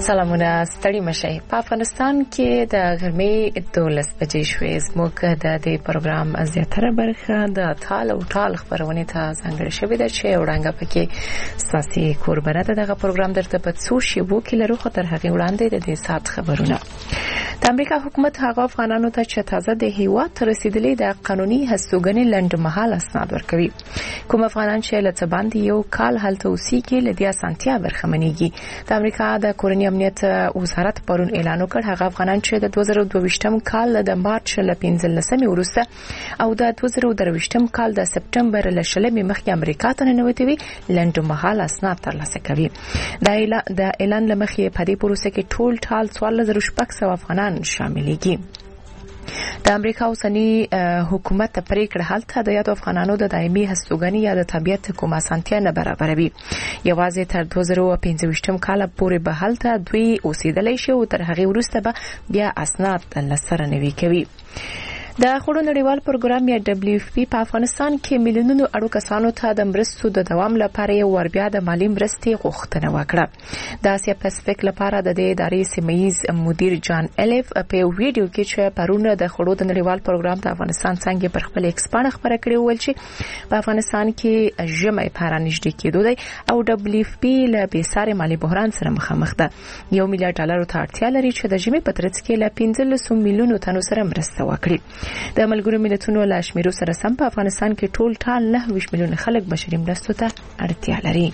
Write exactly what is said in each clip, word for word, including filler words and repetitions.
سلامونه ستړي مشي په افغانستان کې د ګرمۍ دولس بجې شوې زموږ د دې پروګرام زیاتره برخه د ټال او ټال خبرونه ته ځانګړې شوې ده چې وړاندې پکې ساسي کوربنه دغه پروګرام درته په څو شیبو کې لرو خطر هغه وړاندې د دې سات خبرونه د امریکا حکومت هغه افغانانو ته چې تازه د هیواد ته رسیدلي د قانوني هستوګنې لنډمهاله اسناد ورکوي کوم افغانان چې لته باندې یو کال هلته اوسېږي لدی اسانتیا برخمنېږي د امریکا د کورنۍ امنیت وزارت پرون اعلان وکړ هغه افغانان چې د دوه زره دوه ویشتم کال د مارچ ل پنځلسمې وروسته او د دوه زره درې ویشتم کال د سپټمبر ل شلمې مخکې امریکا ته ننوتي وي لنډمهاله اسناد ترلاسه کوي د اعلان د اعلان لمخې په دې پروسه کې ټول ټال څوارلس زره شپږ سوه افغانان شاملېږي د امریکا اوسنی حکومت پریکړه حالت د یاد افغانانو د دایمي هستوګنې یا د طبيعت کومه سانتیا نه برابروي یوازې تر دوه زره پنځه ویشتم کال پورې به حالت دوی اوسېدلې شي او تر هغه وروسته به بیا اسناد لسره نوي کوي د خړو نړیوال پروګرام یا دبليو اف پی په افغانستان کې میلیونونو اړو کسانو ته د مرستو د دوام لپاره یو ور بیا د مالی مرستې غوښتنه وکړه د اسیا پاسفیک لپاره د دې ادارې سیمایي مدیر جان الیف په ویډیو کې چې پرونه د خړو د نړیوال پروګرام د افغانستان څنګه پر خپل ایکسپانډ خبره کړې ول چې په افغانستان کې ژمې پرانیشډ کېدو دی او دبليو اف پی له بیسارې مالی بحران سره مخامخ ده یو میلیارډ ډالر ته اړتیا لري چې د ژمې په ترڅ کې له پنځلس میلیونو تنو سره مرسته وکړي د ملګرو ملتونو له شمیرو سره سم په افغانستان کې ټول ټال نه ویش میلیون خلک بشري مرستو ته اړتیا لري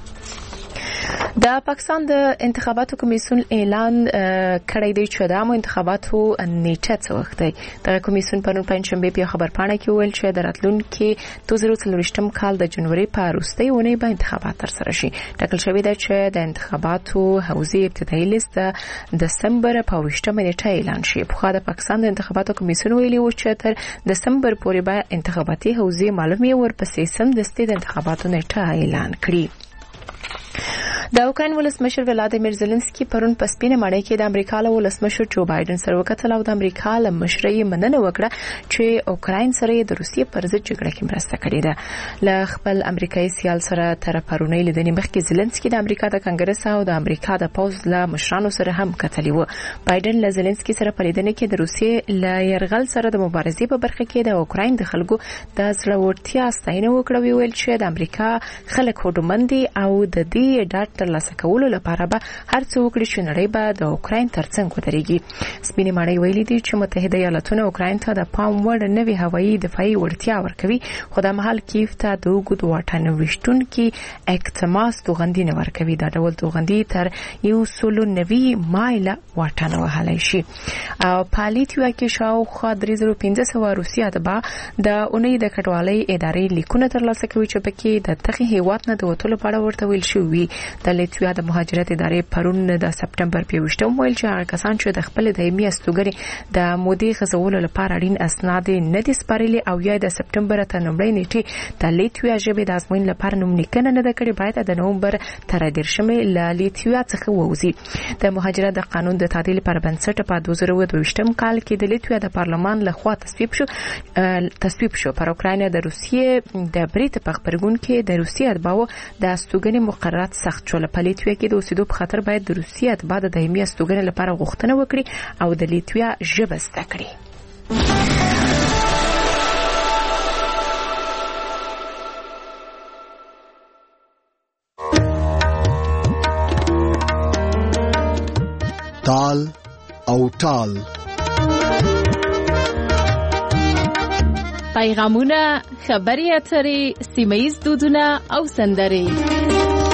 د پاکستان د انتخاباتو کمیسیون اعلان کړی دی چې د عامو انتخاباتو نیټه څه وخت دی د کمیسیون پرون پنځشنبه په خبرپاڼه کې ویل چې د راتلونکي دوه زره څلورویشتم کال د جنوري په وروستۍ اونۍ به انتخابات ترسره شي ټاکل شوی دی چې د انتخاباتو حوزې ابتدایي لیست د دسمبر په ویشتمه نیټه اعلان شي په خاطر پاکستان د انتخاباتو کمیسیون ویلي و چې تر دسمبر پورې به انتخاباتي حوزې معلومه ورپسې سم دستي د انتخاباتو نیټه اعلان کړي د اوکراین ولسمشر ولادیمیر زيلنسکي پرون په سپینه ماڼۍ کې د امریکا له ولسمشر جو بایدن سره وکتل او د امریکا له مشرۍ مننه وکړه چې اوکراین سره د روسیې پر ضد جګړه کې مرسته کړې ده له خپل امریکایي سیال سره تر پرونی لیدنې مخکې زيلنسکي د امریکا د کانګرس او د امریکا د پوز له مشرانو سره هم کتلی و بایدن له زيلنسکي سره په لیدنې کې د روسیې له يرغل سره د مبارزې په برخه کې د اوکراین د خلکو د زړورتیا ستاینه وکړه ویل چې د امریکا خلک هوډمندي او د دې ډاټ ترلاسه کولو لپاره به هر څه وکړي چې نړۍ به د اوکراین ترڅنګ ودرېږي سپینې ماڼۍ ویلي دي چې متحده ایالاتونه اوکراین ته د پام وړ نوي هوایي دفاعي وړتیا ورکوي خو د مهال کیف ته د اوږد واټن ویشتونکي اکتماس توغندي نه ورکوي دا ډول توغندي تر یو سل نوي مایله واټن وهلی شي او په لیتویا کې شاوخوا درې زره پنځه سوه روسي اتباع د اونۍ د کډوالۍ ادارې لیکونه ترلاسه کوي چې پکې د دغه هیواد نه د وتلو په اړه ورته ویل شوي د لیتویا د مهاجرت ادارې پرون د سپټمبر په ویشتم ویل چې هغه کسان چې د خپل دایمي استوګنې د مودې غزولو لپاره اړین اسناد نه دي سپارلي او یا د سپټمبر ته لومړۍ نیټه د لیتویا ژبې د ازموین لپاره نوم لیکنه نه ده کړې باید د نومبر تر دیرشمې له لیتویا څخه ووځي د مهاجرت د قانون د تعدیل پر بنسټ په دوه زره دوه ویشتم کال کې د لیتویا د پارلمان لخوا تصویب شو تصویب شو پر اوکراین د روسیې د بریټ په خبرګون کې د روسیې اتباعو د استوګنې مقررات سخت شول په لیتویا کې د اوسېدو په خاطر باید د روسیې اتباع د دایمي استوګنې لپاره غوښتنه وکړي او د لیتویا ژبه زده کړي تال او ټال پیغامونه خبري اترې سیمایي دودونه او سندرې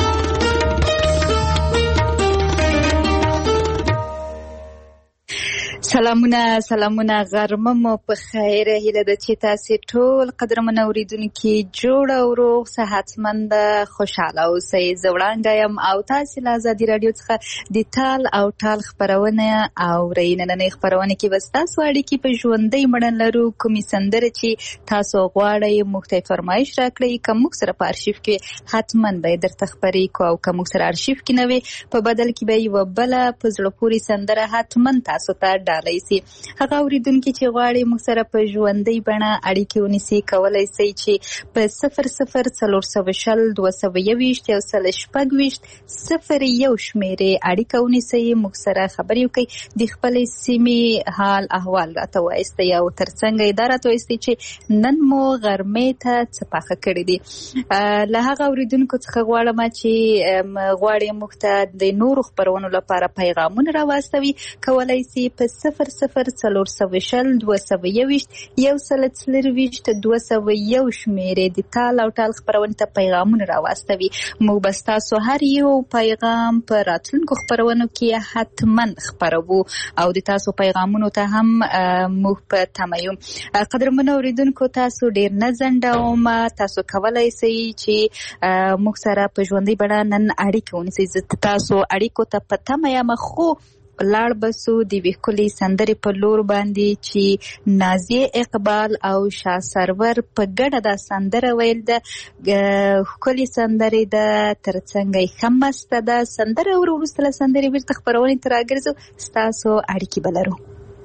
سلامونه سلامونه غرمه مو په خیر هیله د چې تاسو ټول قدرمن اوریدونکو جوړ او روغ صحتمند خوشاله اوسئ زوړانډه يم او تاسو له ازادي رادیو څخه د ټال او ټال خبرونه او ریننه خبرونه کې وستاسو اړیکې په ژوندۍ مړن لرو کومې سندره چې تاسو غواړئ مختلف فرمایش راکړئ کوم سره په ارشیف کې حتمن به درته خبرې کو او کوم سره ارشیف کې نه وي په بدل کې به یو بل په زړه پوری سندره حتمن تاسو ته ډار کولای شي. هغه اوریدونکي چې غواړي موږ سره په ژوندۍ بڼه اړیکې ونیسي کولای شي چې په صفر صفر څلور سوه شل دوه سوه یوویشت یو سل شپږ ویشت صفر یو شمېرې اړیکه ونیسي، موږ سره خبرې وکړي، د خپلې سیمې حال احوال راته وایستئ او ترڅنګ یې دا راته وایستئ چې نن مو غرمې ته څه پاخه کړي دي. له هغه اوریدونکو څخه غواړم چې غواړي موږ ته د نورو خپرونو لپاره پیغامونه راواستوي، کولای شي په صفر صفر څلور سوه شل دوه سوه یوویشت یو سل څلرویشت دوه سوه یو شمېرې د تال او ټال خپرونې ته پیغامونه راواستوي. موږ به ستاسو هر یو پیغام په راتلونکو خپرونو کې حتما خپروو او د تاسو پیغامونو ته هم موږ په تمه یو. قدرمنو اوریدونکو تاسو ډیر نه ځنډوم، تاسو کولای شئ چې موږ سره په ژوندۍ بڼه نن اړیکه ونیسئ. زه تاسو اړیکو ته په تمه یم، خو لاړ بسو د وی ښکلې سندرې په لور باندې چې نازیه اقبال او شاه سرور په ګډه دا سندره ویل ده. ښکلې سندرې ده، ترڅنګ یې ښه مسته ده. سندره وروسته له سندرې بیرته خپرونې ته راګرځو، ستاسو اړیکې به لرو.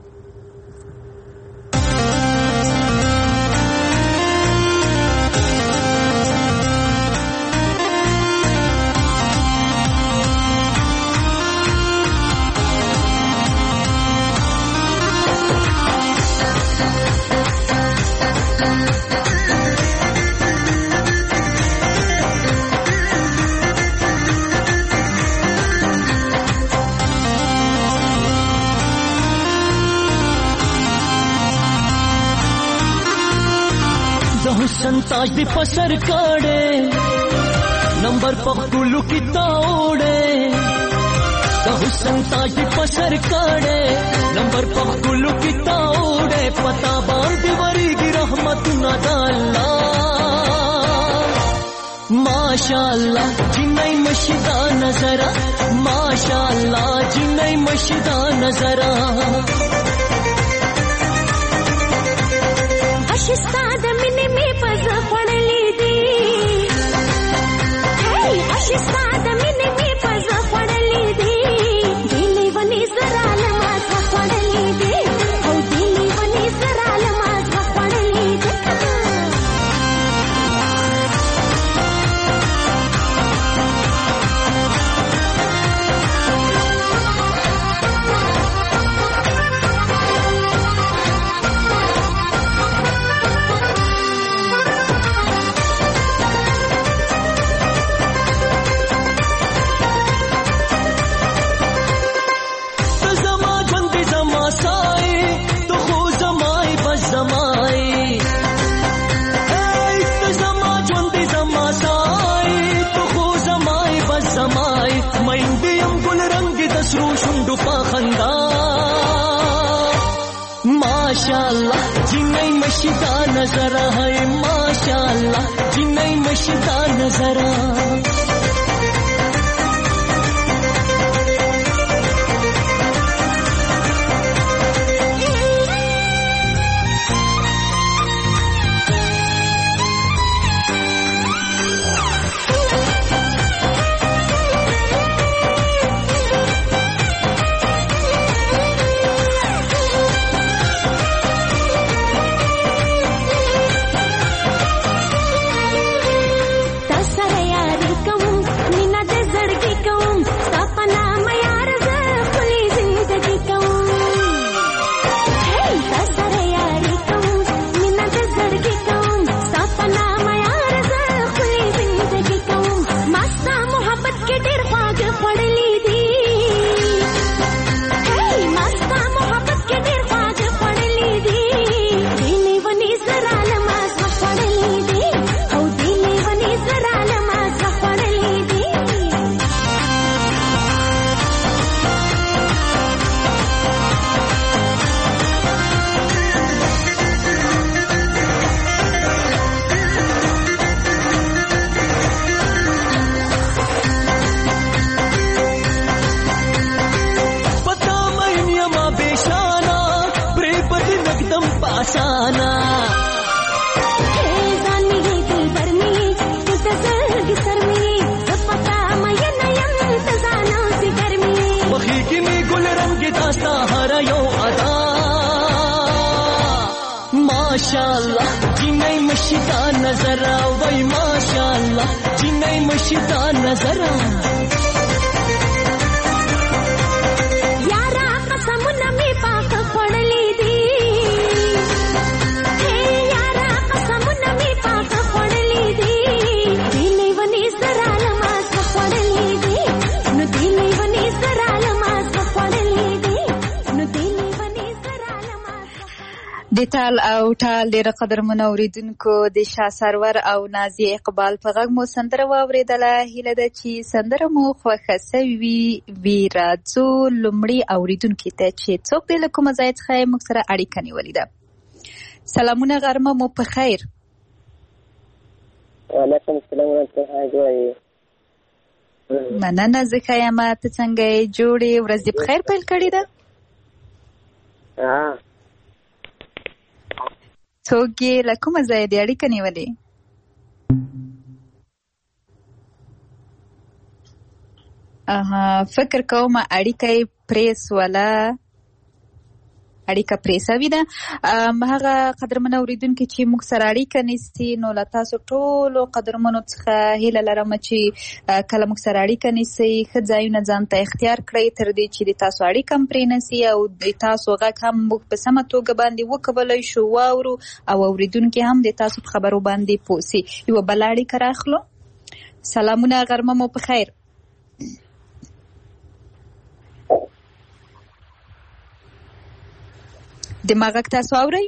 ताज दी पसर काड़े नंबर पक्कुलू की ताओड़े हुसन ताज दी पसर काड़े नंबर पक्कुलू की ताओड़े पता बांध वरी की रहमत ना डाला माशाअल्लाह जिन्नई मशीदा नजरा माशाअल्लाह जिन्नई मशीदा नजरा अशिस्ताद मिने में पज़ पड़ली दी हे अशिस्ताद मिने में पज़ पड़ली दी दिली वनी जराल माज़ पड़ली दी हो दिली वनी जराल माज़ पड़ली दी माशाअल्लाह जिन्नई मशीदा नजरा है माशाअल्लाह जिन्नई मशीदा नजरा Come माशाल्लाह जिन्नै मशीदा नजरा वही माशाल्लाह जिन्नै मशीदा नजरा यारा कसम नमी पाक पडली दी हे यारा कसम नमी पाक पडली दी दिले वनी सराल मास पडली दी नु दिले वनी सराल मास पडली दी नु दिले वनी सराल मास د تال او ټال ډېر قدرمنو اوریدونکو د شاه سرور او نازي اقبال په غږ مو سندره واورېدله. هیله ده چې سندره مو خوښه سوي وي. راځو لومړي اوریدونکي ته چې څوک دی له کومه ځای څخه یې موږ سره اړیکه نیولې ده. سلامونه، غرمه مو په خیر. وعلیکم السلام ورحمة الله وبرکاته. مننه، زه ښه یم. ته څنګه یې؟ جوړې ورځ دې په خیر پیل کړې ده؟ څوک یې له کومه ځایه دې اړیکه نیولې؟ اها، فکر کوم اړیکه یې پرې سوله، اړیکه پرې سوې ده. هغه قدرمنو اوریدونکي چې موږ سره اړیکه نیسي، نو له تاسو ټولو قدرمنو څخه هیله لرم چې کله موږ سره اړیکه نیسئ ښه ځایونه ځان ته اختیار کړئ تر دې چې د تاسو اړیکه هم پرې نسي او د تاسو غږ هم موږ په سمه توګه باندې وکولی شو واورو او اوریدونکي هم د تاسو په خبرو باندې پوه سي. یوه بله اړیکه راخلو. سلامونه، غرمه مو په خیر. دماغ تاسو اورئ؟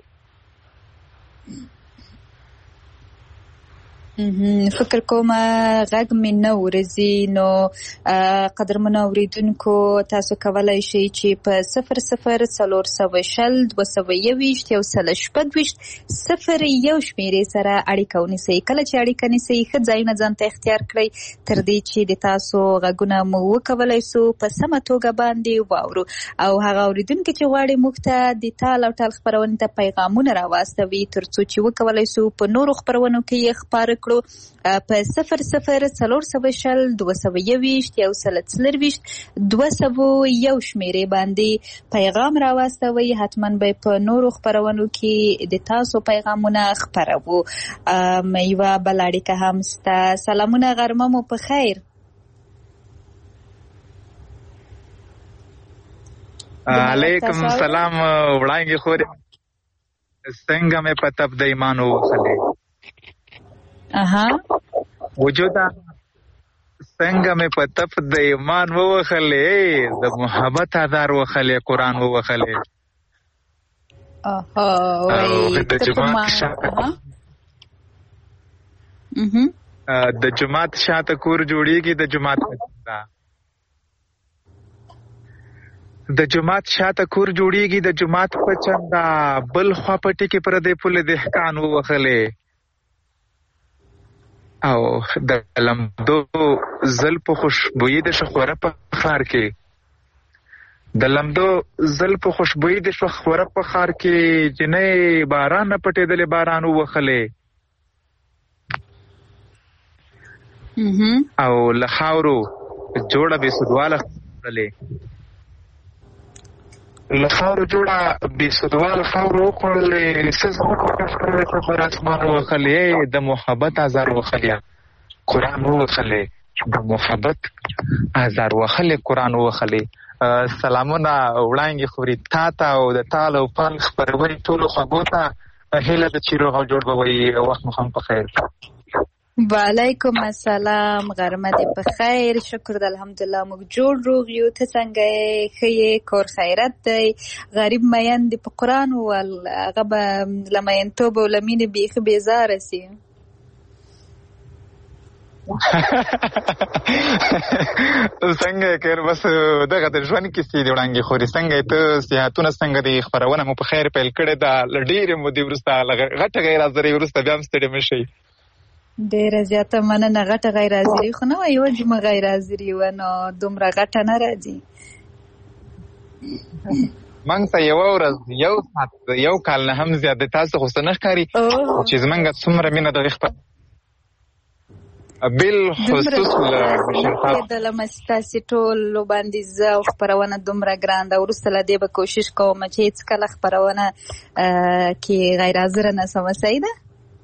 فکر کوم غږ مې نه ورځي. نو قدرمنو اوریدونکو، تاسو کولی شئ چې په صفر صفر څلور سوه شل دوه سوه یوویشت یو سل شپږ ویشت صفر یو شمېرې سره اړیکه ونیسئ. کله چې اړیکه نیسئ ښه ځایونه ځان ته اختیار کړئ تر دې چې د تاسو غږونه مو وکولی سو په سمه توګه باندې واورو. او هغه اوریدونکي چې غواړي موږ ته د تال او ټال خپرونې ته پیغامونه راواستوي تر څو چې وکولی سو په نورو خپرونو کې یې خپاره کړو، په صفر صفر څلور سوه شل دوه سوه یوویشت یو سل څلرویشت دوه سوه یو شمېرې باندې پیغام راواستوئ. حتما به په نورو خپرونو کې د تاسو پیغامونه خپروو. یوه بله اړیکه هم سته. سلامونه، غرمه مو په خیر. علیکم السلام. وړانګې خورې څنګه مې په تپ د ایمان ووخلې اها وجودا څنګه مې په تپ د ایمان ووخلې د محبت آزار وخلې قرآن ووخلې اها وای د جماعت شاته د جماعت شاته کور جوړیږي د جماعت د جماعت شاته کور جوړیږي د جماعت په چندا بل خوا پټي کې پر دې پل دهقان ووخلې او د لمدو زل په خوشبوئی د شخوره په خار کې د لمدو زل په خوشبوئی د شخوره په خار کې جنې باران نه پټېدلې باران ووخلې او لخاورو جوړه به سدواله خلې لخاورو جوړه به سدواله خاورو وکړلې سز وکړلې پر اسمان وخلې د محبت آزار وخلې قرآن وخلې د محبت آزار وخلې قرآن وخلې. سلامونه وړانګې خوري تا ته او د تال او پل خپرونې ټولو خوږو ته هیله ده چې روغ او جوړ به وي. وخت مو هم په خیر. وعلیکم السلام، غرمه دې په خیر. شکر د الحمدلله موږ جوړ روغ یو. ته څنګه یې؟ ښه یې؟ کور خیرت دی؟ غریب مین دې په قرآن وویل، هغه به له مینتوب او له مینې بیخي بیزاره سي. څنګه کر بس دغه د ژوند کیسې دي وړانګې خوري. څنګه ته صحتونه څنګه دي؟ خپرونه مو په خیر پیل کړې ده. له ډېرې مودې وروسته غټه غیر حاضرۍ وروسته بیا هم ستړي مه شئ. ډېره زیاته مننه. غټه غیر حاضري خو نه وه، یوه جمعه غیر حاضري وه، نو دومره غټه نه راځي. موږ ته یوه ورځ یو ساعت یو کال نه هم زیات دی. تاسو خو څه نه ښکاري چې زموږ څومره مینه دغې خپل بالخصوص د لمستاسي ټول باندې زه خبرونه دومره ګرانده ورسته لدی به کوشش کوم چې هیڅ کله خبرونه کې غیر حاضر نه سم سیده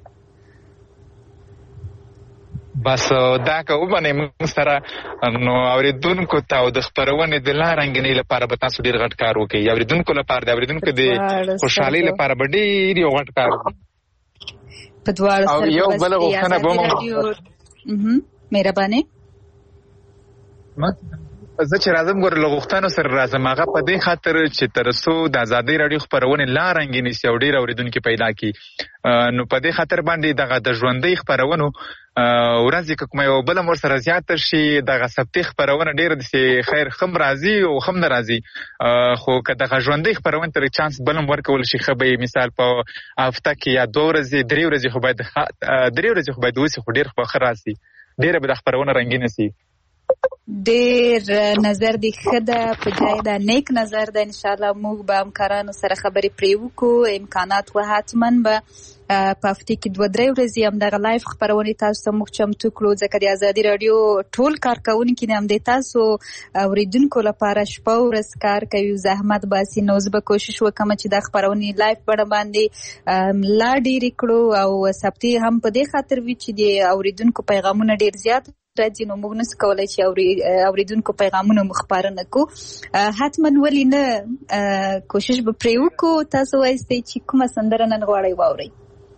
بس دا که وبنه موږ سره نو اوریدونکو ته او د خبرونه د لارنګنې لپاره به تاسو ډیر غټ کار وکړئ اوریدونکو لپاره د اوریدونکو د خوشحالي لپاره به ډیر یو غټ کار په دواړو سره او یو بل غوښتنه به مو مهرباني زه چې راځم ګور له غوښتنو سره راځم هغه په دې خاطر چې تر څو د ازادۍ راډیو خبرونه لارنګې نیسي او ډېر اورېدونکي پیدا کړي نو په دې خاطر باندې دغه د ژوندۍ خبرونو ورځې که کومه یوه بله ورسره زیاته شي دغه ثبتي خبرونه ډېره داسې خیر ښه م راځي او ښه م نه راځي خو که دغه ژوندۍ خبرونې ته چانس بل هم ورکول شي ښه به یې مثال په هفته کې یا دوه ورځې درې ورځې خو باید درې ورځې خو باید وسي خو ډېر به ښه راسي ډېره به د خبرونه رنګینه سي ډیر نظر دی خده په جای دا نیک نظر ده ان شاء الله موږ به همکارانو سره خبرې پرې وکړو امکانات و حتما به په هفته کې دوه درې ورځې همدغه لایف خبرونې تاسو ته موږ چمتو کړو ځکه د ازادي راډیو ټول کارکوونکي د همدې تاسو اورېدونکو لپاره شپه او ورځ کار کوي زحمت باسي نو زه به کوشش وکړم چې دا خبرونې لایف بڼه باندې لا ډېرې کړو او ثبتي هم په دې خاطر وي چې د اورېدونکو پیغامونه ډېر زیات راځي نو موږ نس کولای چې اوریدونکو پیغامونه مخبار نه کو حتما ولې نه کوشش به پرې وکړو تاسو وایئ چې کومه سندره نن غواړئ واورئ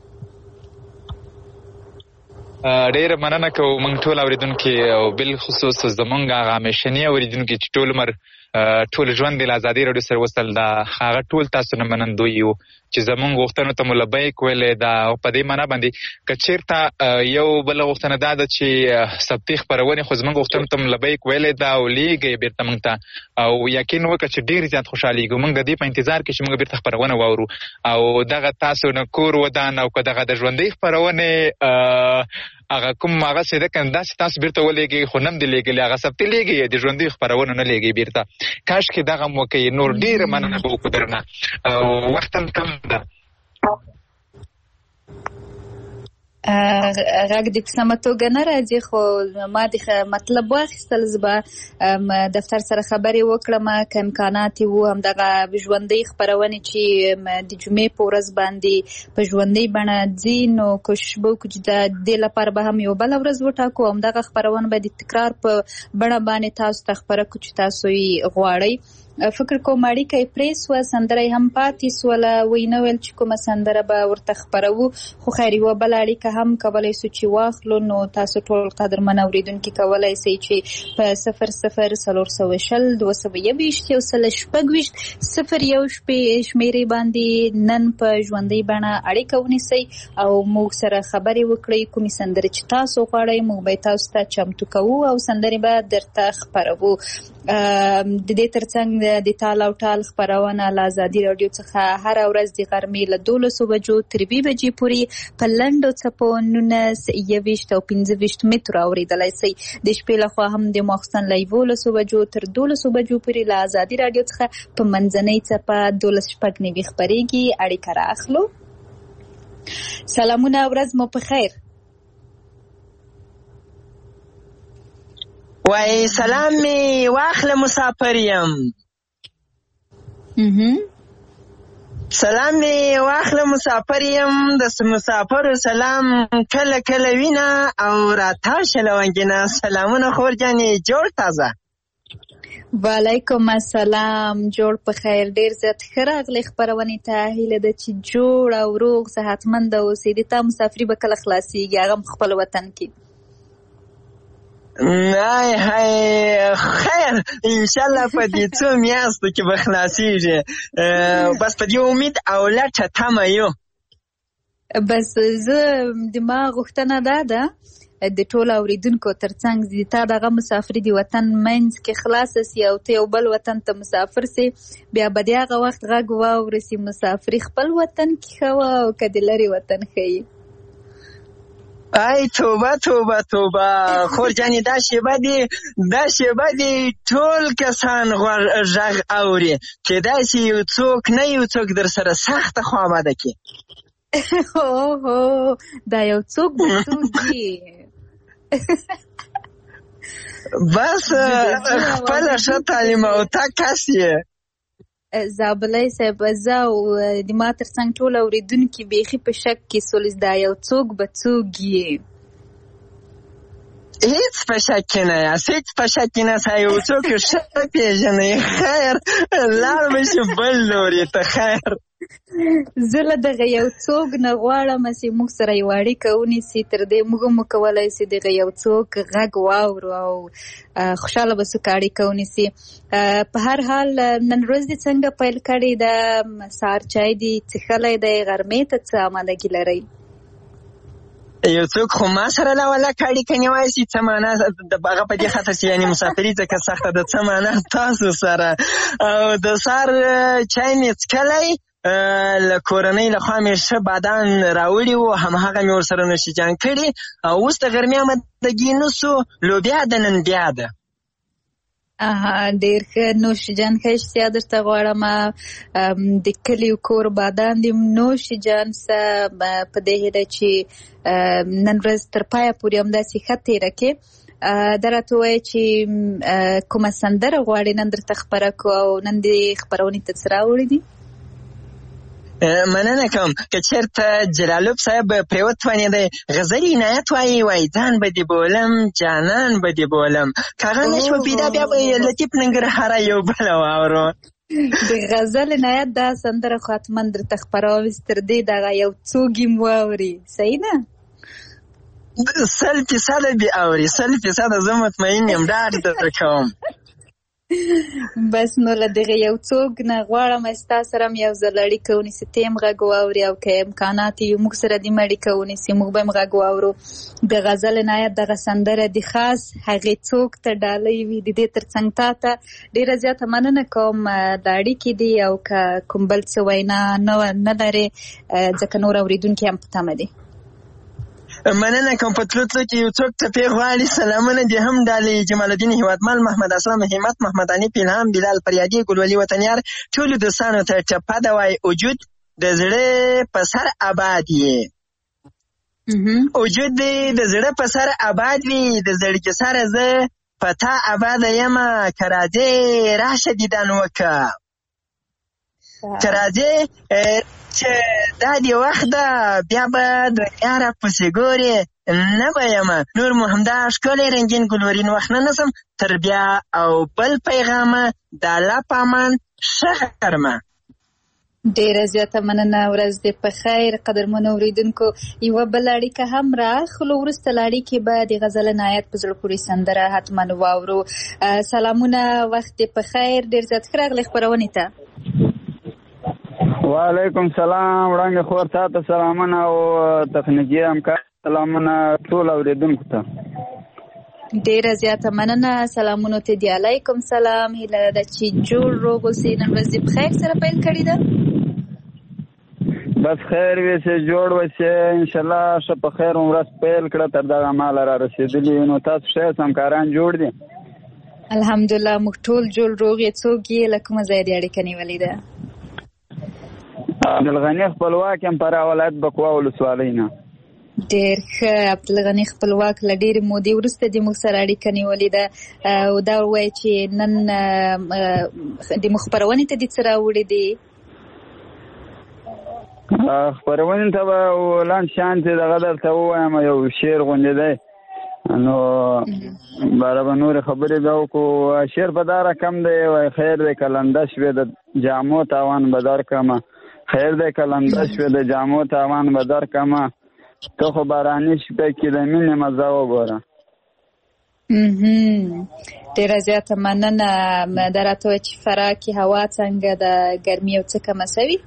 ډېره مننه کوو موږ ټول اوریدونکي او بالخصوص زموږ هغه همیشني اوریدونکي چې ټول عمر ټول ژوند د ازادۍ راډیو سره وصل ده هغه ټول تاسو نه منندوی یو چې زموږ غوښتنو ته مو لبیک ویلې ده او په دې معنا باندې که چېرته یو بله غوښتنه دا ده چې ثبتي خپرونې خو زموږ غوښتنو ته مو لبیک ویلې ده او لیږئ بېرته موږ ته او یقین وکړه چې ډېر زیات خوشحالېږو موږ د دې په انتظار کې چې موږ بېرته خپرونه واورو او دغه تاسو نه کور ودان او که دغه د ژوندۍ خپرونې هغه کوم هغه څه ده که داسې تاسو بېرته ولېږئ خو نه م دې لېږلي هغه ثبتي لېږئ د ژوندۍ خپرونو نه لېږئ بېرته کاشکې دغه م وکئ نور ډېره مننه به وکړو درنه وخت هم کم ده غږ د په سمه توګه نه راځي خو ما د مطلب واخیستل زه به دفتر سره خبرې وکړم که امکانات یې وو همدغه ژوندۍ خپرونې چې د جمعې په ورځ باندې په ژوندۍ بڼه ځي نو کوشش به وکړو چې د دې لپاره به هم یو بله ورځ وټاکو همدغه خپرونه به د تکرار په بڼه باندې تاسو ته خپره کړو چې تاسو یې غواړئ فکر کوم اړیکه یې پرې سوه سندره یې هم پاتې سوله وی نه ویل چې کومه سندره به ورته خپروو خو خیر یوه بله اړیکه هم کولی سو چې واخلو نو تاسو ټول قدرمن اورېدونکي کولی سئ چې په صفر صفر څلور سوه شل دوه سوه یوویشت یو سل شپږ ویشت صفر یو شمېرې باندې نن په ژوندۍ بڼه اړیکه ونیسئ او موږ سره خبرې وکړئ کومې سندرې چې تاسو غواړئ موږ به تاسو ته چمتو کوو او سندرې به درته خپروو د دې ترڅنګ د تال او ټال خپرونه له ازادي راډیو څخه هره ورځ د غرمې له دولسو بجو تر اووه بجې پورې په لنډو څپو نولس یوویشت او پنځه ویشت مترو اورېدلی سئ د شپې لخوا هم د ماخوستن له یولسو بجو تر دولسو بجو پورې له ازادي راډیو څخه په منځنۍ څپه دولس شپږ نوي خپرېږي اړیکه رااخلو سلامونه ورځ مو په خیر وای سلام می واخله مسافر یم سلام می واخله مسافر یم د مسافر سلام کله کله وینا او راتاو شلونګینا سلامونه خور جانې جوړ تازه وعلیکم السلام جوړ په خیر ډیر زیات ښه راغلی خپرونې ته هیله ده چې جوړ او روغ صحتمند اوسې د تا مسافري به کله خلاصېږي هغه هم خپل وطن کې نه هاي خیر انشالله په دې څو میاشتو کې به خلاصېږي بس په دې امید او لټه تمه یو بس زه د ما غوښتنه دا ده د ټولو اورېدونکو ترڅنګ د تا دغه مسافري د وطن منځ کې خلاصه سي او ته یو بل وطن ته مسافر سي بیا به د هغه وخت غږ واورسي مسافري خپل وطن کې ښه وه او که د لرې وطن ښه ای توبه توبه توبه خور جانې دا شیبه دی دا شیبه دی ټول کسان غږ اوري کیدای شي یو څوک نه یو څوک در سره سخته خوابده کړي اوهو دا یو څوک به څوک دي بس خپله ښه تعلیم او تا کس یې زابلی صاحب زه او د ما تر څنګ ټول اورېدونکي بیخي په شک کې سولز دا یو څوک به څوک یې هیڅ په شک کې نه یاست هیڅ په شک کې نه یاست یو څوک ښه پېژنئ خیر لاړ به شي بل لوري ته خیر زه له دغه یو څوک نه غواړم چې موږ سره یو اړیکه ونیسي تر دې موږ هم وکولی سي دغه یو څوک غږ واورو او خوشحاله به څوک اړیکه ونیسي په هر حال نن ورځ دې څنګه پیل کړې ده سهار چای دې څښلی دی غرمې ته څه امادګي لرئ یو څوک خو ما سره لا ولکه اړیکه نیولی سي څه معنا هغه په دې خاطر چې یعنې مسافري ځکه سخته ده څه معنا تاسو سره او د سهار چای مې څښلی له کورنۍ لخوا مې ښه بادان راوړي وو همهغه مې ورسره نوشیجان کړي او اوس د غرمې امادګي نسو لوبیا د نن بیا ده ډېر ښه نوشیجان ښه اشتیا درته غواړم د کلي کور بادان دې نوشیجان سه په دې هیله چې نن ورځ تر پایه پورې همداسې ښه تېره کړې دا راته ووایه چې کومه سندره غواړې نن درته خپره کړو او نن دې خپرونې ته څه راوړي دي مننه کوم که چېرته جلالوب صاحب پرې وتوانېدی غزل عنایت وایي وایي ځان به دې بولم جانان به دې بولم که هغه نه شوه پیدا بیا به یې لطیف ننګرهاره یو بله واورو د غزل عنایت دا سندره خو حتما درته خپروم تر دې دغه یو څوک یې واوري صحیح نه سل فیصده دې اوري سل فیصده زه مطمئن یم ډاډ درته کوم بس نو له دغه یو څوک نه غواړم ستا سره هم یو ځل اړیکه ونیسي ته هم غږ واورې او که امکانات یې موږ سره دې هم اړیکه ونیسي موږ به هم غږ واورو د غزل عنایت دغه سندره د خاص هغې څوک ته ډالۍ وي د دې تر څنګ تا ته ډېره زیاته مننه کوم د اړیکې دي او که کوم بل څه وینا نه لرې ځکه نور اورېدونکي هم په تمه دي مننه کوم په تلو تلو کې یو څوک ټپې غواړي سلامونه دې هم ډالۍ جمال الدین هیوادمل محمد اسلام همت محمد حنیف الهام بلال فریادي ګلولي وطنیار ټولو دوستانو ته ټپه ده وایي وجود د زړه په سر آباد یې وجود دې د زړه په سر آباد وي د زړګي سره زه په تا آباده یمه که راځې راشه دیدن وکړه که راځې چې دا دې وخت ده بیا به دنیا را پسې ګورې نه به یمه نور مو همدا ښکلی رنګین ګلورین وخت نه نسم تر بیا او بل پیغامه د الله په امان ښه غرمه ډېره زیاته مننه ورځ دې په خیر قدرمنو اورېدونکو یوه بله اړیکه هم راخلو وروسته له اړیکې به د غزل عنایت په زړه پورې سندره حتما واورو سلامونه وخت دې په خیر ډېر زیات ښه راغلی خپرونې ته وعلیکم سلام وړانګې خور تا ته سلامونه او تخنیکي همکار سلامونه ټول اورېدونکو ته ډېره زیاته مننه سلامونو ته دې علیکم سلام هیله ده چې جوړ روغ اوسې نن ورځ دې په خیر سره پیل کړې ده بس خیر وي چې جوړ وسې انشاءالله ښه په خیر ورځ پیل کړه تر دغه ماله را رسېدلي نو تاسو ښه یاست همکاران جوړ دي الحمدلله موږ ټول جوړ روغ یې څوک یې له کومه ځایه دې اړیکه نیولې ده عبدالغني خپلواک یم فراه ولایت بکوا ولسوالۍ نه ډېر ښه عبدالغني خپلواک له ډېرې مودې وروسته دې موږ سره اړیکه نیولې ده او دا ووایه چې نن د موږ خپرونې ته دې څه راوړي دي خپرونې ته به لاندې شیان چې دغه درته ووایم یو شعر غوندې دی نو باره به نورې خبرې بیا وکړو شعر په دا رقم دی وایي خیر دی که لنده شوې د جامو تاوان به درکړمه خیر دی که لنده شوې د جامو تاوان به درکړمه ته خو باراني شپې کې د مینې مزه وګوره ډېره زیاته مننه دا راته وایي چې فراه کې هوا څنګه ده ګرمي یو څه کمه سوي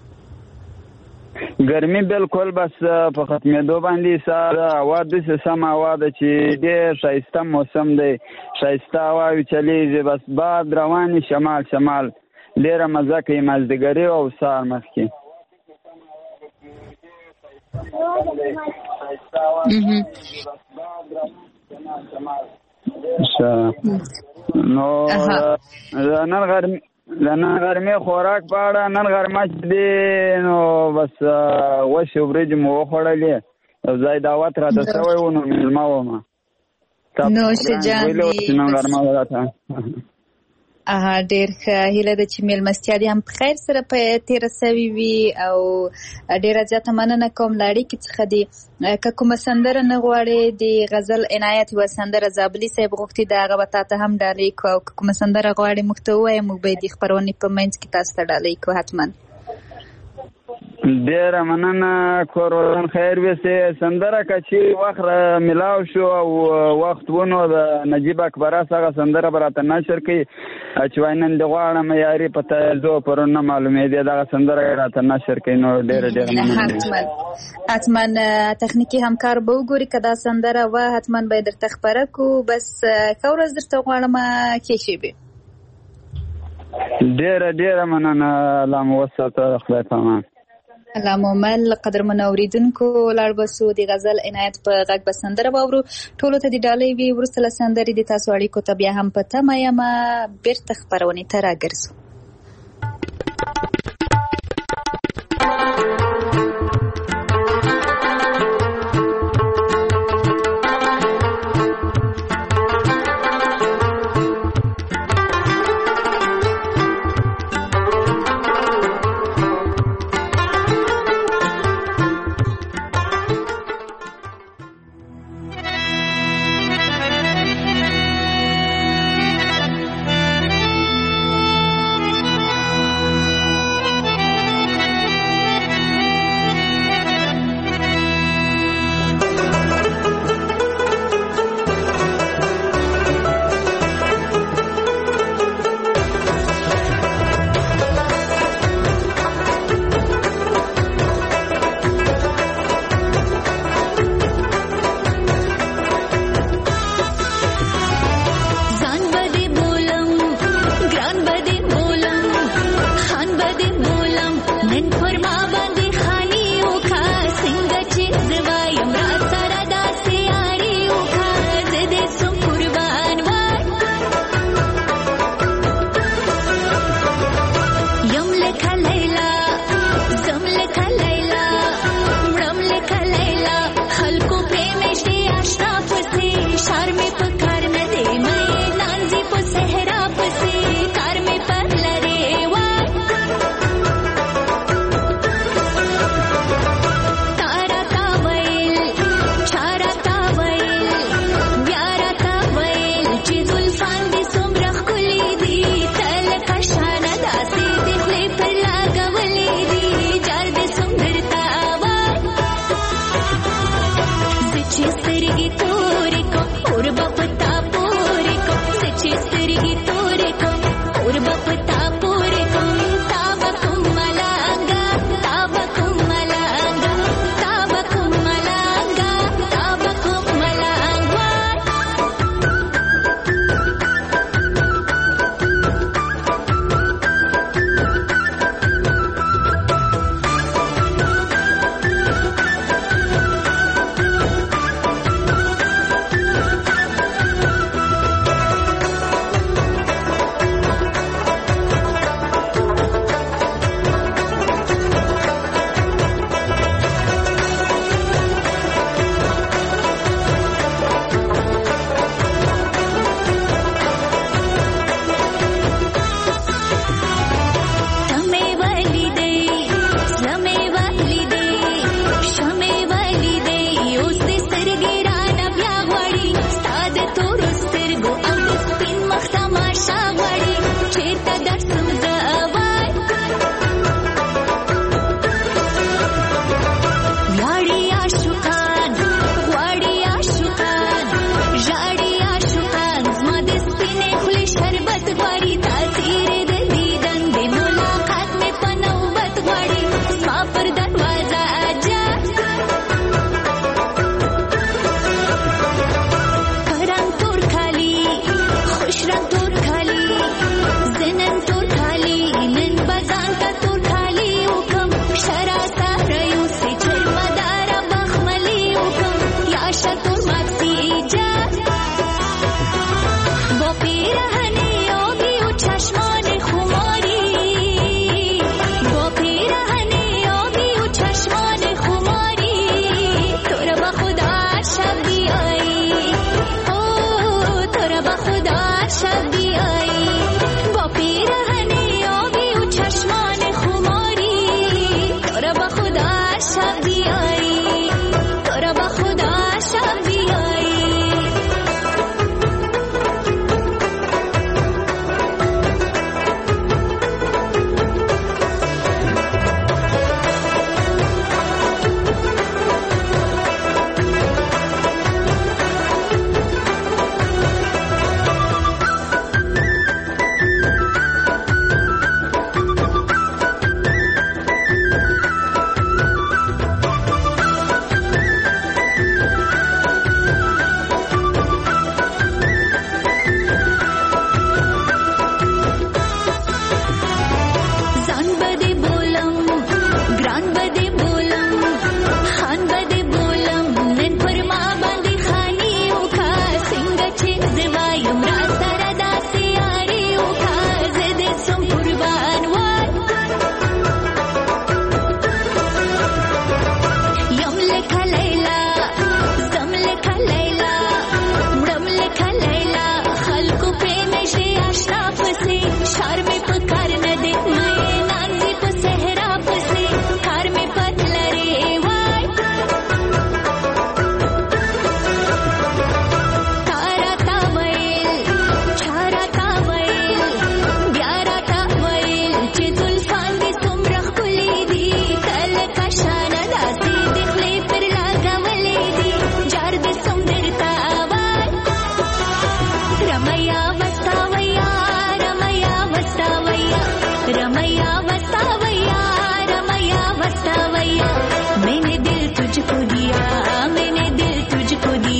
ګرمي بالکل بس په ختمېدو باندې ساره هوا داسې سمه هوا ده چې ډېر ښایسته موسم دی ښایسته هواوې چلیږي بس باد روانې شمال شمال ډېره مزه کوي مازدیګري او سهار مخکې نو نن غرمې د نن غرمې خوراک په اړه نن غرمه چې دی نو بس غوښې وریجې مو وخوړلې یو ځای دعوت راته شوی و نو مېلمه وم نوش جان اها ډیر ښه هیله ده چې میلمستیا دې هم په خیر سره په تېره سوې وي او ډیره زیاته مننه کوم له اړیکې څخه دې که کومه سندره نه غواړې د غزل عنایت یوه سندره زابلي صاحب غوښتي د هغه به تا ته هم ډالۍ کړو او که کومه سندره غواړې موږ ته ووایه موږ به یې د خپرونې په منځ کې تاسو ته ډالۍ کړو حتما ډیره مننه کور ودان خیر وسې سندره که چې وخت ملاو شو او وخت ونو د نجیب اکبراس هغه سندره به راته نشر کړي چې وایي نن دې غواړم یاري په تایزو پرون نه معلومېدې دغه سندره راته نشر کړي نو ډیره ډیره مننه حتما حتما تخنیکي همکار به وګوري که دا سندره وه حتما به یې درته خپره کړو بس ښه ورځ درته غواړم کې شیبې ډیره ډیره مننه الله مو وساته خدای په امان الله مومل قدرمن اوریدونکو لاړ بسو د غزل عنایت په غږ به سندره واورو ټولو ته د ډالۍ وي وروسته له سندرې د تاسو اړیکو ته بیا هم په تمه یمه بیرته خپرونې ته راګرځو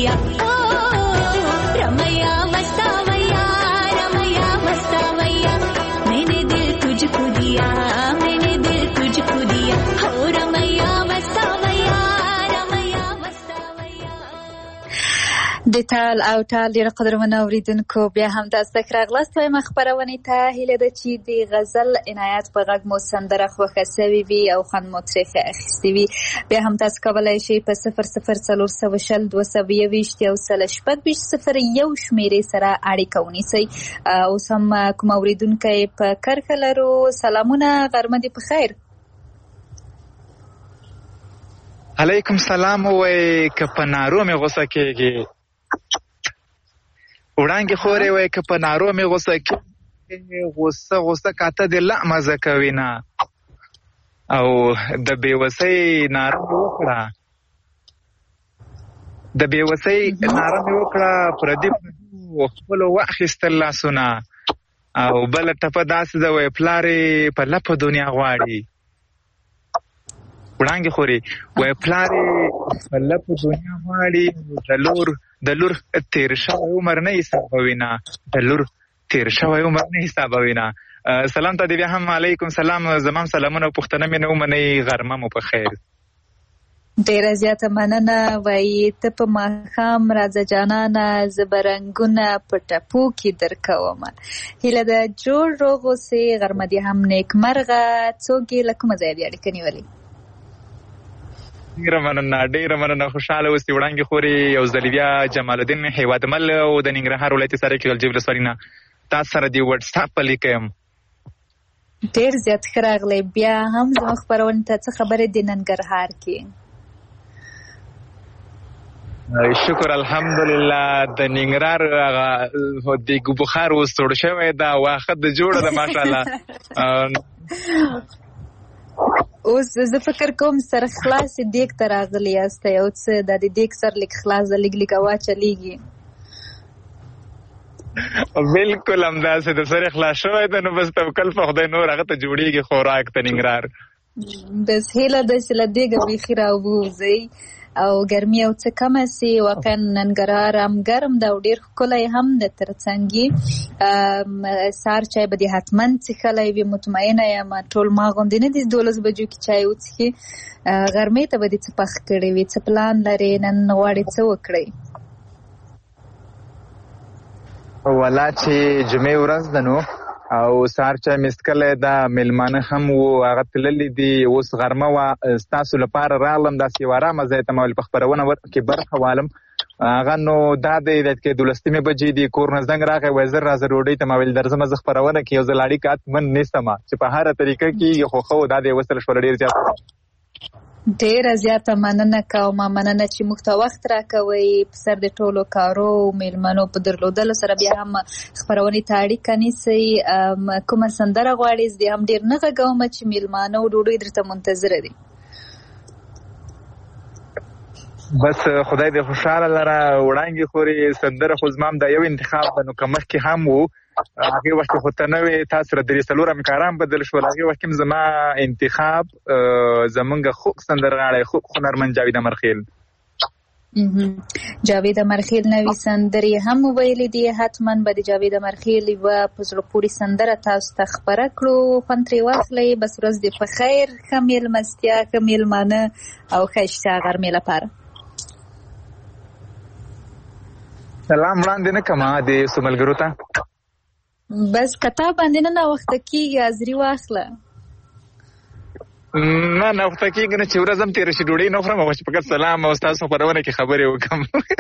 खुदिया ओ रमैया मस्तावैया रमैया मस्तावैया मैंने दिल तुझको दिया मैंने दिल तुझको दिया हो रमैया मस्तावैया रमैया मस्तावैया. د تال او تال ډېر قدرمنو اوریدونکو بیا هم تاسو ته راغلاست وایم خپرونې ته هیله ده چې د غزل عنایت په غږ مو سندره خوښه سوې وي او خوند مو ترې اخیستی وي. بیا هم تاسو کولی شئ په صفر صفر څلور سوه شل دوه سوه یوویشت یو سل شپږ ویشت صفر یو شمېرې سره اړیکه ونیسئ. اوس هم کوم اوریدونکی په کرښه لرو. سلامونه، غرمه دې په خیر. علیکم سلام. وای که په نارو مې غوسه کېږي وړانګې خورې وای که په نارو مې غوسه کېږي غوسه غوسه کاته دې لا مزه کوي نه او د بېوسۍ ناره مې وکړه د بېوسۍ ناره مې وکړه پردي خپلو واخیستل لاسونه او بله ټپه داسې ده وای پلارې په لپه دنیا غواړي وړانګې خورې وای پلارې په لپه دنیا غواړي د لور د لور تیر شوی عمر نه حسابوي نه د لور تیر شوی عمر نه حسابوي نه. سلام ته دې بیا هم علیکم سلام. زمام سلامونه او پوښتنه مې نه ومنئ. غرمه مو په خیر. ډېره زیاته مننه. وایي ته په ماښام راځه جانانه زه به رنګونه په ټپو کې درکومه. هیله ده جوړ روغ اوسې. غرمه دې هم نیکمرغه. څوک یې له کومه ځایه بیا اړیکه نیولې؟ ډیره مننه ډیره مننه. خوشحاله اوسئ وړانګې خورې. یو ځلې بیا جمال الدین هیوادمل او د ننګرهار ولایت سرکې غلجیو ولسوالۍ نه تاسو سره د وټساپ په لیکه یم. ډېر زیات ښه راغلی. بیا هم زموږ خپرونې ته څه خبرې د ننګرهار کې؟ شکر الحمدلله. د ننګرهار د بخار اوس توړ شوی دا واخه د جوړه ده ماشاءالله. اوس زه فکر کوم سر خلاص دیګ ته راغلی یاست یو څه د دیګ سر لیک خلاص د لیک لیک وا چلیږي. بالکل همداسې د سر خلاص شوی ده نو بس توکل په خدای نور هغه ته جوړیږي خوراک ته ننګرهار. بس هیله ده چې له دیګه بیخي راووځئ او ګرمي او څه کمه سي. واقعا ننګرهار هم ګرم ده او ډېر ښکلی هم ده. ترڅنګ سهار چای به دې حتما څښلی وي. مطمئنه یم ټول ما غوندې نه دي دولس بجو کې چای وڅښي. غرمې ته به دې څه پخ کړی وي؟ څه پلان لرې؟ نن غواړې څه وکړئ؟ ولا چې جمعې ورځ ده نو او سهار چای مې څښلی ده. میلمانه هم وو هغه تللي دي. اوس غرمه وه ستاسو لپاره راغلم داسې یو ارامه ځای ته ما په خپرونه کې برخه والم. هغه نو دا دی چې دولسمې بجې دي کور نه زنګ راغی وایي زر راځه ډوډۍ ته. ما ویل درځمه زه خپرونه کې یو ځل اړیکه حتمن نیسمه چې په هره طریقه کېږي خو ښه و دا دی وصل شوله ډېر زیات. ډېره زیاته مننه کوم. مننه چې موږ ته وخت راکوئ په سر د ټولو کارو میلمنو په درلودلو سره بیا هم خپرونې ته اړیکه نیسئ. کومه سندره غواړئ؟ زه هم ډېر نه غږومه چې میلمانه او ډوډۍ درته منتظره دي. بس خدای دې خوشحاله لره وړانګې خورې. سندره خو زما هم دا یو انتخاب ده نو که مخکې هم و هغې وخت کې خو ته نه وې تا سره درې څلور همکاران بدل شول. هغې وخت کې زما انتخاب زمونږ خوږ سندرغاړی خوږ هنرمند جاوید امرخیل. جاوید امرخیل نوې سندرې هم ویلې دي. حتما به د جاوید امرخیل یوه په زړه پورې سندره تاسو ته خپره کړو. خوند ترې واخلئ. بس ورځ دې په خیر. ښه میلمستیا ښه میلمانه او ښایسته غرمې لپاره. سلام وړاندې نه کړمه د څو ملګرو ته. بس کتا باندې نه ناوخته کېږي حاضري واخله. نه ناوخته کېږي نه چې ورځ هم تېره شي ډوډۍ نه خورم چې فقط سلام او ستاسو خپرونه کې خبرې وکړم.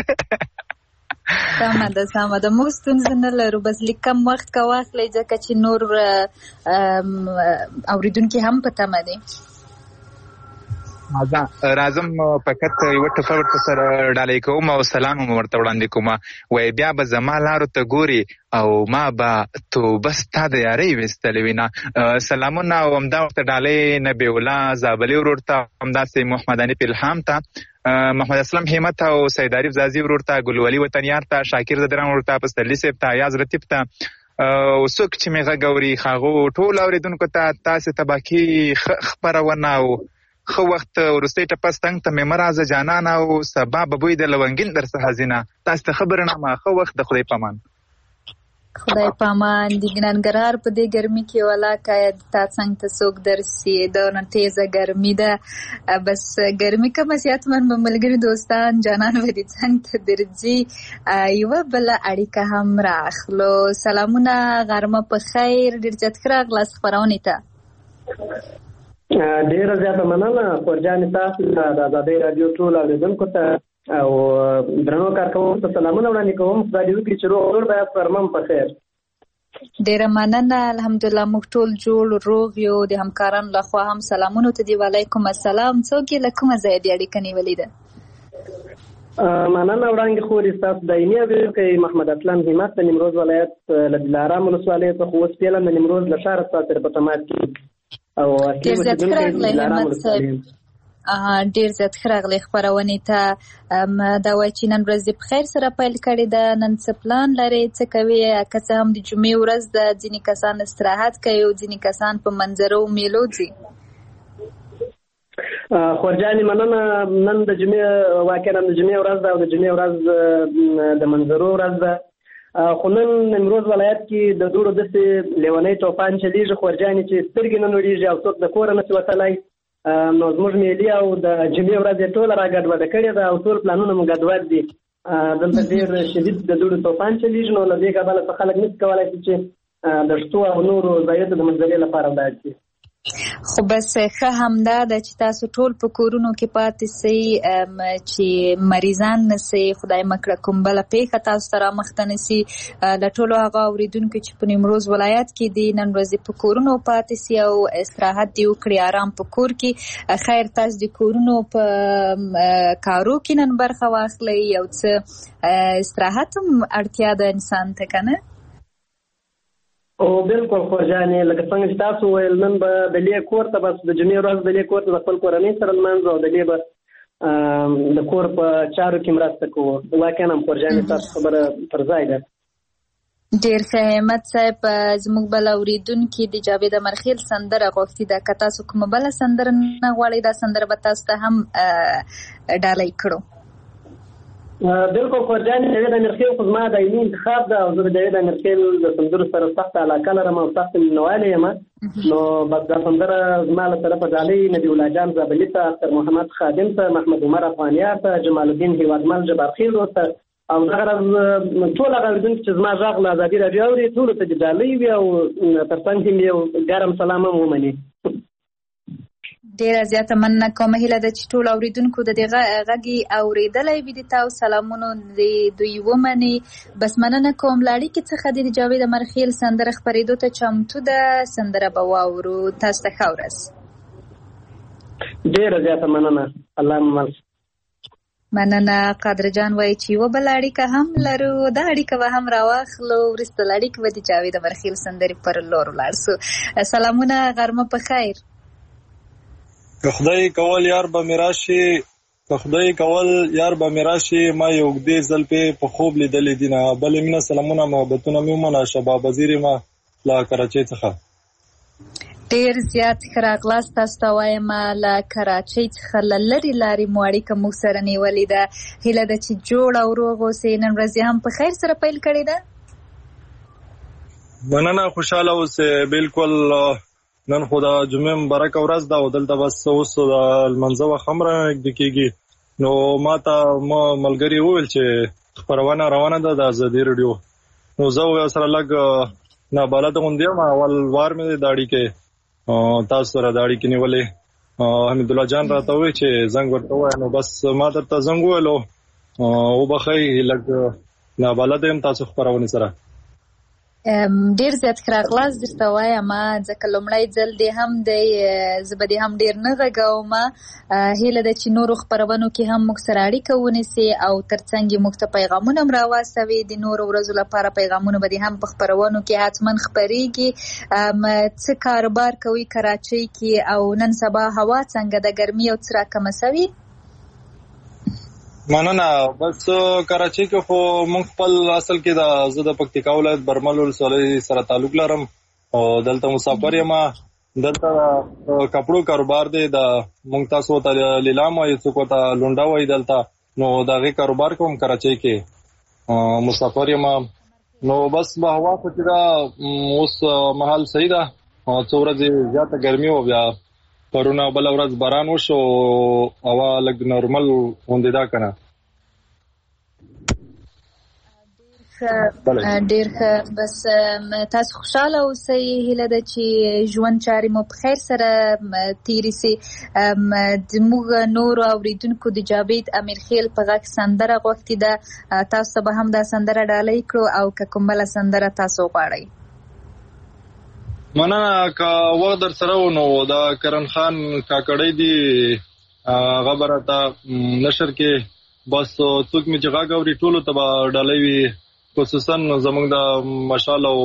سمه ده سمه ده. موږ ستونزه نه لرو. بس لږ کم وخت که واخلئ ځکه چې نور اورېدونکي هم په تمه دي. راځم فقط یوه ټپه ورته سره ډالۍ کوم او سلام هم ورته وړاندې کوم. وایي بیا به زما لارو ته ګوري او ما به توبه ستا د یارۍ ویستلې وي نه. سلامونه او همدا ورته ډالۍ نبی الله زابلي ورور ته همداسې محمد حنیف الهام ته محمد اسلم همت او سید عارف زازي ورور ته ګلولي وطنیار ته شاکر زدران ورور ته پسرلي صاحب ته ایاز رتیب ته او څوک چې مې غږ اوري هغو ټول اورېدونکو ته تاسې ته باقي خپرونه او خو وخت ورسته ټپس تنگ ته مې مرازه جانان او سبا ببوی د لونګین در څه حزینه تاسو ته خبر نه ما خو وخت د خدای پامان خدای پامان د ګننګرهار په دې ګرمي کې ولا کاید تا څنګه ته څوک درسي د نن تیزه ګرمي ده بس ګرمي کوم سیات من ملګری دوستان جانان ودی څنګه ته درځي یو بل اړیکه هم راخلو سلامونه غرمه په خیر ډیر ځکه غلاس خبرونه ته ډیر زیاته مننه پرجان تاسو د آزادۍ رادیو ټول اوریدونکو ته او درنو کارکوونکو ته سلامونه وړاندې کوم خدای دې وکړي چې روغ جوړ باید فرمان په خیر ډیر مننه الحمدلله موږ ټول جوړ روغ یو د همکارانو لخوا هم سلامونه ته دی وعلیکم السلام څوک له کومه ځای دی اړیکه نیولې ده مننه وړاندې خو دې تاسو دایمي اوریدونکو محمد اسلام همت د نیمروز ولایت له دلارام ولسوالۍ څخه اوس پیلم د نیمروز له ښار څخه تر پټمات کې او ډیر زیات خراغلی همت صاحب ډیر زیات خراغلی خبرونه ته دا وایي چې نن ورځ په خیر سره پیل کړی ده نن څه پلان لري څه کوي که څه هم د جمعې ورځ ده ځینې کسان استراحت کوي او ځینې کسان په منظرو میلو ځي خورجانې مننه نن د جمعې واقعا د جمعې ورځ ده او د جمعې ورځ د منظرو ورځ ده خو نن نیمروز ولایت کې د دوړو داسې لیونی توپان چلیږي خورجانې چې سترګې نه نوړېږي او څوک د کوره نشي وتلی نو زموږ ملي او د جمعې ورځ یې ټوله را ګډوډه کړې ده او ټول پلانونه مو ګډوډ دي دلته ډېر شدید د دوړو توپان چلیږي نو له دې کبله څخه خلک نشي کولی شي چې د شتو او نورو ځایونو د منظرې لپاره ولاړ شي خو بس ښه همدا ده چې تاسو ټول په کورونو کې پاتې سئ چې مریضان نسئ خدای مکړه کوم بله پیښه تاسو ته رامخته نسي له ټولو هغه اورېدونکو چې په نیمروز ولایت کې دي نن ورځې په کورونو پاتې سي او استراحت دې وکړي آرام په کور کې خیر تاسو د کورونو په کارو کې نن برخه واخلئ یو څه استراحت هم اړتیا ده انسان ته که نه او بالکل خورجانې لکه څنګه چې تاسو ویل نن به د لې کور ته بس د جمعې ورځ د لې کور ته د خپل کورنۍ سره لمانځو او د لې به د کور په چارو کې مرسته کوو واقعا هم خورجانې تاسو خبره پر ځای ده ډېر ښه همت صاحب زموږ بل اورېدونکي د جاوید امرخیل سندره غوښتې ده که تاسو کومه بله سندره نه غواړئ دا سندره به تاسو ته هم ډالۍ کړو بالکل خورجانې جاوید امرخیل خو زما دایمي انتخاب ده او زه د جاوید امرخیل د سندرو سره سخته علاقه لرم او سخته مینهوالی یم نو بس دا سندره زما له طرفه ډالۍ نبي الله جان زابلي ته اختر محمد خادم ته محمد عمر افغانیار ته جمال الدین هیوادمل جبارخیل ته او دغه ورځ ټول هغه اورېدونکي چې زما غږ له ازادي راډیو اوري ټولو ته دې ډالۍ وي او تر څنګ کې یو ګرم سلام هم ومني ډیره زیاته مننه کوم هیله ده چې ټول اوریدونکو د دې غږ اوریدلی وي د تاسو سلامونو دوی ومني بس مننه کوم لاړې کې څخه د جاوید امرخیل سندره خپرېدو ته چمتو ده سندره به واورو تاسو ته ښه ورځ ډیره زیاته مننه الله مل مننه قادر جان وایي چې یوه بله اړیکه هم لرو دا اړیکه به هم راواخلو وروسته له اړیکې به د جاوید امرخیل سندرې پر لور ولاړ سو سلامونه غرمه په خیر که خدای کول یار به می راشي که خدای کول یار به می راشي ما یو اوږدې ځل پې په خوب لیدلې دي نه بلې مینه سلامونه محبتونه مې ومنه شباب وزیر ما له کراچۍ څخه ډېر زیات ښه راغلاست تاسو ته وایم له کراچۍ څخه له لرې لارې مو اړیکه موږ سره نیولې ده هیله ده چې جوړ او روغ اوسئ نن ورځ هم په خیر سره پیل کړې ده مننه خوشحاله اوسئ بالکل نن خو د جمعې مبارکه ورځ ده او دلته بس اوس د لمانځه وخت هم رانږدې کېږي نو ما ته ما ملګري وویل چې خپرونه روانه ده د ازادي راډیو نو زه ورسره لږ نابلده غوندې یم اول وار مې د اړیکې تاسو سره د اړیکې نیولې حمیدالله جان راته وویل چې زنګ ورته ووایه نو بس ما درته زنګ وویلو وبښئ لږ نابلده یم تاسو خپرونې سره ډیر زیات راغلاست درته وایم ځکه لومړی ځل دی هم دی زه به دې هم ډیر نه غږوم هیله ده چې نورو خپرونو کې هم موږ سره اړیکه ونیسي او ترڅنګ یې موږ ته پیغامونه هم راواستوي د نورو ورځو لپاره پیغامونه به دې هم په خپرونو کې حتما خپرېږي څه کاروبار کوي کراچۍ کې او نن سبا هوا څنګه ده ګرمي او څه راکمه سوي مننه بس کراچۍ کې خو موږ خپل اصل کې د زه د پکتیکا ولایت برمل ولسوالۍ سره تعلق لرم او دلته مسافر یم دلته کپړو کاروبار دی د مونږ تاسو ته لیلام وایو څوک ته لونډا وایي دلته نو د هغې کاروبار کوم کراچۍ کې مسافر یم نو بس به هوا خو چې دا اوس مهال صحیح ده څو ورځې زیاته ګرمي وه بیا پرونه بله ورځ باران وشو هوا لږ نورمل غوندې ده که نه ډیر ښه بس تاسو خوشاله اوسئ هیله ده چې ژوند چارې مو په خیر سره تیرې سي زموږ نورو اورېدونکو د جاوید امیرخیل په غږ سندره غوښتې ده تاسو به هم دا سندره ډالۍ کړو او که کوم بله سندره تاسو غواړئ مننه که وخت در سره و نو دا کرن خان کاکړی دی هغه به راته نشر کې بس څوک مې چې غږ اوري ټولو ته به ډالۍ وي خصوصا زموږ د مشال او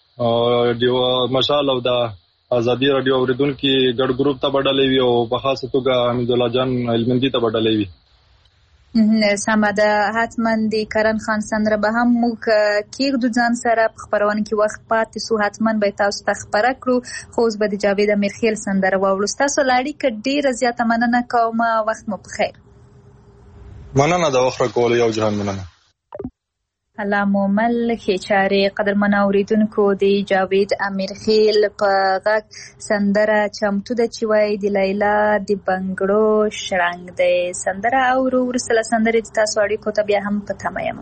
مشال او د ازادي رادیو اوریدونکي ګډ ګروپ ته به ډالۍ وي او په خاصه توګه حمید الله جان هلمندي ته به ډالۍ وي سمه ده حتما د کرن خان سندره به هم موږ کېږدو ځان سره په خپرونه کې وخت پاتې سو حتما به تاسو ته خپره کړو خو اوس به د جاوید امیرخیل سندره واورو ستاسو له اړیکه ډېره زیاته مننه کومه وخت مو په خیر مننه د وخت راکولو یو جهان مننه الله مو مل ښې چارې قدرمن اورېدونکو د جاوید امیرخیل په غږ سندره چمتو ده چې وایي د لیلا د بنګړو شرنګ دی سندره اورو وروسته له سندرې د تاسو اړیکو ته بیا هم په تمه یم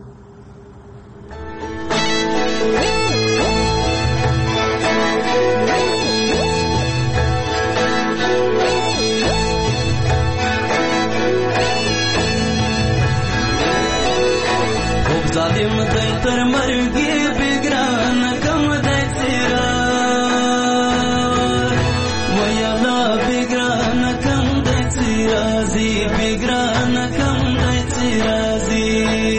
ظالم دی تر مرګي بګران کم دی سیرا ویلا بګران کم دی سیرا زی بګران کم دی سیرا زی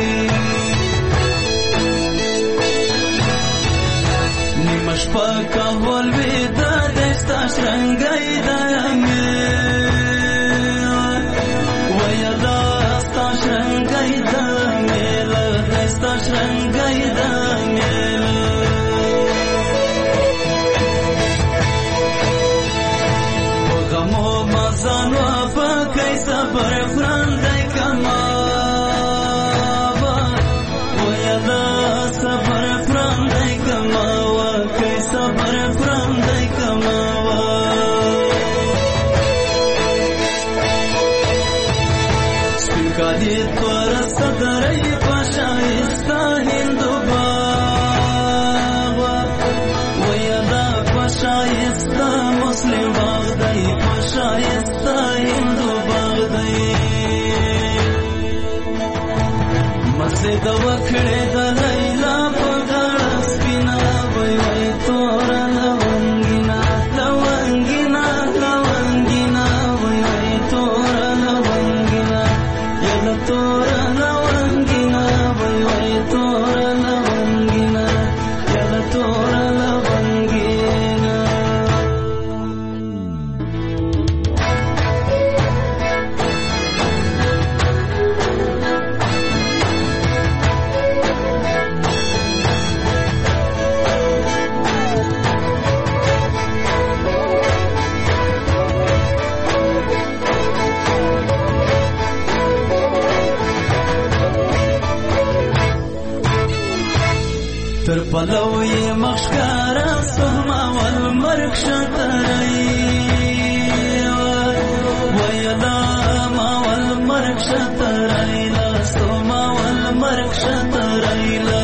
نیمش پاکا ول ودا دستا شرنګای دانګ ویلا ستا شرنګای دانګ شرنګای دانګل وګمو مزانو په کیسه پر فرندای کما ویلا صبر فرندای کما و کیسه پر فرندای کما سپکادی پر صدرای شایسته هندو باغ ویدا شایسته مسلم باغ دی شایسته هندو باغ دی مسجد وکړه د لیلا په غاړه سپینا وای وای تور لونګینا لونګینا لونګینا وای وای تور لونګینا یلا تور تر پلوی مخشکارا سوما والمرک شترئی ویلا ما والمرک شترئی لا سوما والمرک شترئی لا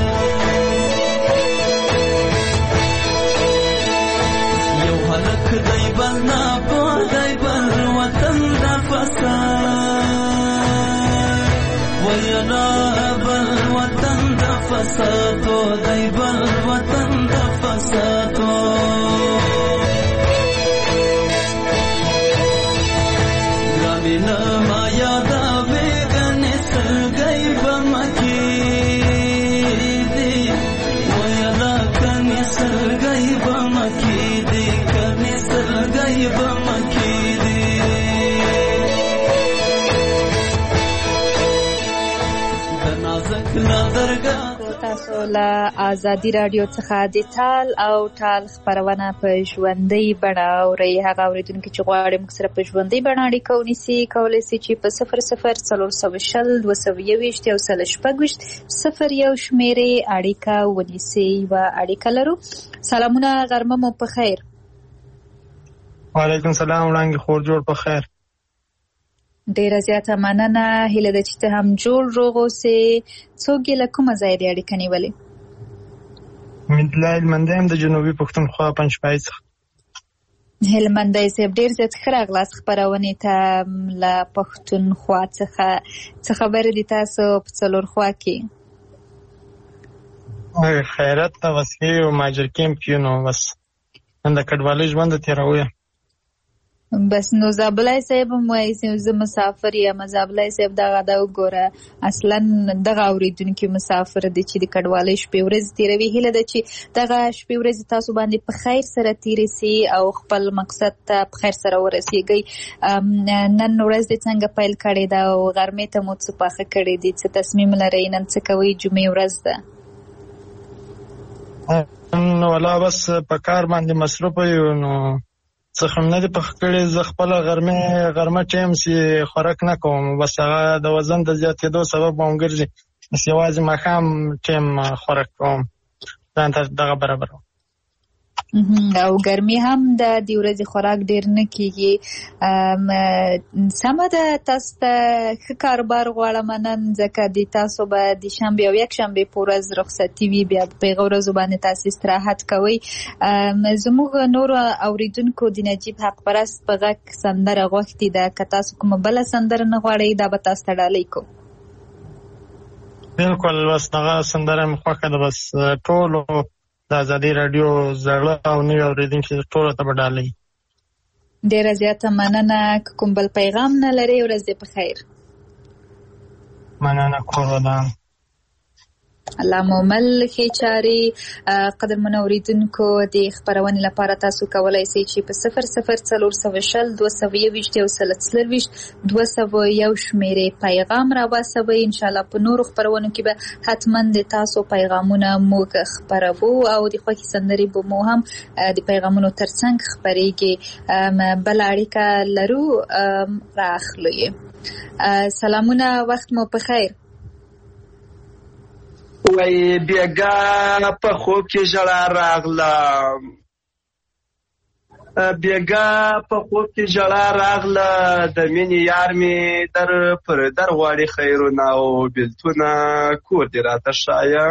یو حلق دی بلنا پو دی بل وطن دا فساد ویلا بل وطن دا فسادو دی بل وطن دا فسادو گرامینا ما یادا بیگن سرگئی بمکی دی ویلا کنی سرگئی بمکی دی کنی سرگئی بمکی دی تاسو له ازادي رادیو څخه د ټال او ټال خبرونه په ژوندۍ بڼه اورئ. هغه اورېدونکي چې غواړي موږ سره په ژوندۍ بڼه اړیکه ونیسي کولی سي چې په صفر صفر څلور سوه شل دوه سوه یوویشت یو سل شپږ ویشت صفر یو شمېرې اړیکه ونیسي. یوه اړیکه لرو. سلامونه، غرمه مو په خیر. وعلیکم سلام، وړانګې خور جوړ په خیر. ډیره زیاته مننه. هیله ده چې ته هم جوړ روغ اوسې. څوک یې له کومه ځایه دې اړیکه نیولې؟ مدلای هلمندی یم د جنوبي پښتونخوا پنجپای څخه. هلمندی صاحب ډېر زیات ښه راغلاست خپرونې ته له پښتونخوا څخه. څه خبرې دي تاسو په څلورخوا کې؟ خیرت ته بس ښې یو مهاجر کیمپ کې نو بس نن د کډوالۍ ژوند تېروو یم. بس نو زابلای صاحب هم وایي زه مسافر یم. زابلای صاحب دغه دا وګوره اصلا دغه اورېدونکي مسافر دی چې د کډوالۍ شپې ورځې تېروي. هیله ده چې دغه شپې ورځې تاسو باندې په خیر سره تېرې سي او خپل مقصد ته په خیر سره ورسېږئ. نن ورځ دې څنګه پیل کړې ده او غرمې ته مو څه پاخه کړې دي؟ څه تصمیم لرئ؟ نن څه کوئ؟ جمعې ورځ ده. نو والا بس په کار باندې مصروف یو نو څه هم نه دي پخه کړې. زه خپله غرمې غرمه ټایم چې خوراک نه کوم، بس هغه د وزن د زیاتېدو سبب به هم ګرځي. بس یوازې ماښام ټایم خوراک کوم، ځان ته دغه برابروم. او ګرمي هم د دې ورځې خوراک ډېر نه کېږي. سمه ده. تاسو ته ښه کاروبار غواړم نن، ځکه د تاسو به د شنبې او یکشنبې په ورځ رخصتي وي، بیا په هغه ورځو باندې تاسو استراحت کوئ. زموږ نورو اورېدونکو د نجیب حق پرست په غږ سندره غوښتې ده. که تاسو کومه بله سندره نه غواړئ دا به تاسو ته ډالۍ کوو. بلکل، بس دغه سندره مې خوښه ده. بس ټولو د ازادي راډیو زړه او نوي اورېدونکي ټولو ته به ډالۍ. ډېره زیاته مننه. که کوم بل پیغام نه لرئ ورځ دې په خیر. مننه کور ودان. الله مو مل ښې چارې. قدرمنو اورېدونکو د خپرونې لپاره تاسو کولی سئ چې په صفر صفر څلور سوه شل دوه سوه یوویشت یو سل څلرویشت دوه سوه یو شمېرې پیغام راواستوئ. انشاءالله په نورو خپرونو کې به حتما د تاسو پیغامونه موږ خپروو او د خوښې سندرې به مو هم د پیغامونو ترڅنګ خپرېږي. بله اړیکه لرو، راخلو یې. سلامونه، وخت مو په خیر. وای بیګا په خوب کې ژړا راغله، بیګا په خوب کې ژړا راغله، د مینې یار مې در پر در غواړي خیرونه او بیلتونه کور دې راته ښایه،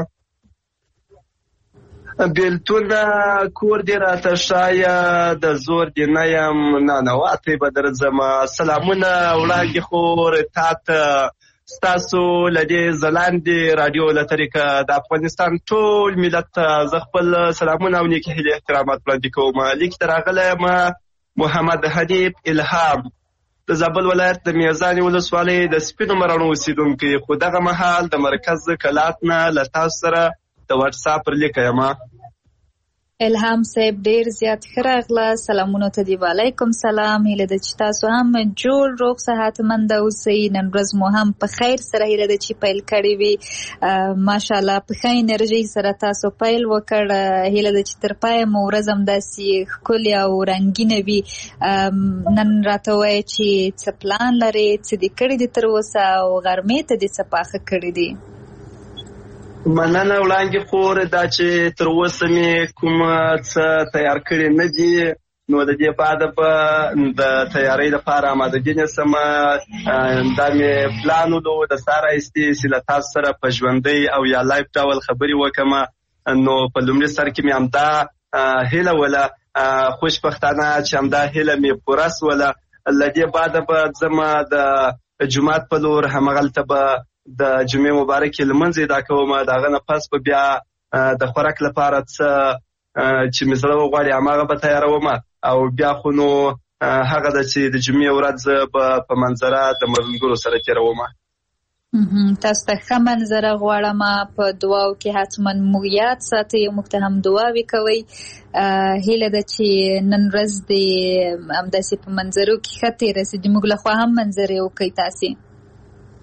بیلتونه کور دې راته ښایه، د زور دې نه یم نانواتې به درځمه. سلامونه وړانګې خور تا ته، ستاسو له دې ځلانډې راډیو له طریقه د افغانستان ټول ملت ته زه خپل سلامونه او نیکې هیلې احترامات وړاندې کوم. لیک ته راغلی یم محمد حنیف الهام د زابل ولایت د میزانې ولسوالۍ د سپینو مراڼو اوسېدونکی، خو دغه مهال د مرکز کلات نه له تاسو سره د واټساپ پر لیکه یم. الهام صاحب ډېر زیات ښه راغله. سلامونو ته دی وعلیکم سلام. هیله ده چې تاسو هم جوړ روغ صحتمند اوسئ. نن ورځ مو هم په خیر سره هیله ده چې پیل کړې وي. ماشاءالله په ښه انرژۍ سره تاسو پیل وکړ. هیله ده چې تر پایه مو ورځ همداسې ښکلې او رنګینه وي. نن راته ووایه چې څه پلان لرې، څه دې کړي دي تر اوسه او غرمې ته دې څه پاخه کړي دي؟ مننه وړانګې خور، دا چې تر اوسه مې کوم څه تیار کړي نه دي، نو د دې بعده به د تیارۍ لپاره آمادګي نیسم. دا مې پلان ولو د ساه راایستې چې له تاسو سره په ژوندۍ او یا لایف ډول خبرې وکړم. نو په لومړي سر کې مې همدا هیله وله، خوشبختانه چې همدا هیله مې پوره سوله. له دې بعده به ځم د جومات په لور، همغلته به د جمعې مبارکې لمونځ ادا کوم. د هغه نه پس به بیا د خوراک لپاره څه چې مې زړه وغواړي هماغه به تیاروم، او بیا خو نو هغه ده چې د جمعې ورځ به په منظره د ملګرو سره تېروم. تاسو ته ښه منظره غواړم. په دعاو کې حتما موږ یاد ساتئ، موږ ته هم دعاوې کوئ. هیله ده چې نن ورځ دې همداسې په منظرو کې ښه تېره سي، موږ له خوا هم منظرې وکړئ تاسې.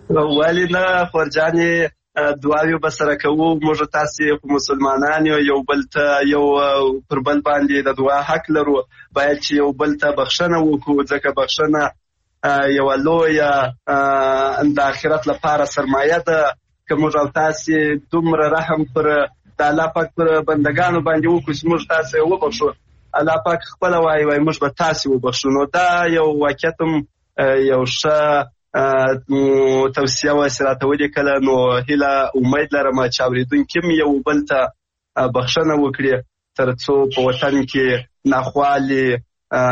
ولې نه خورجانې دعاوې به سره کوو. موږ تاسې خو مسلمانان یو یو بل ته یو پر بل باندې د دعا حق لرو. باید چې یو بل ته بخښنه وکړو ځکه بخښنه یوه لویه د آخرت لپاره سرمایه ده. که موږ او تاسې دومره رحم پر د الله پاک پر بندګانو باندې وکړو چې موږ تاسې وبخښو، الله پاک خپله وایي وایي موږ به تاسې وبخښو. نو دا یو واقعیت هم یو ښه توصیه وه چې راته ولیکله. نو هیله امید لرم چې اورېدونکي هم یو بل ته بخښنه وکړي تر څو په وطن کې ناخوالې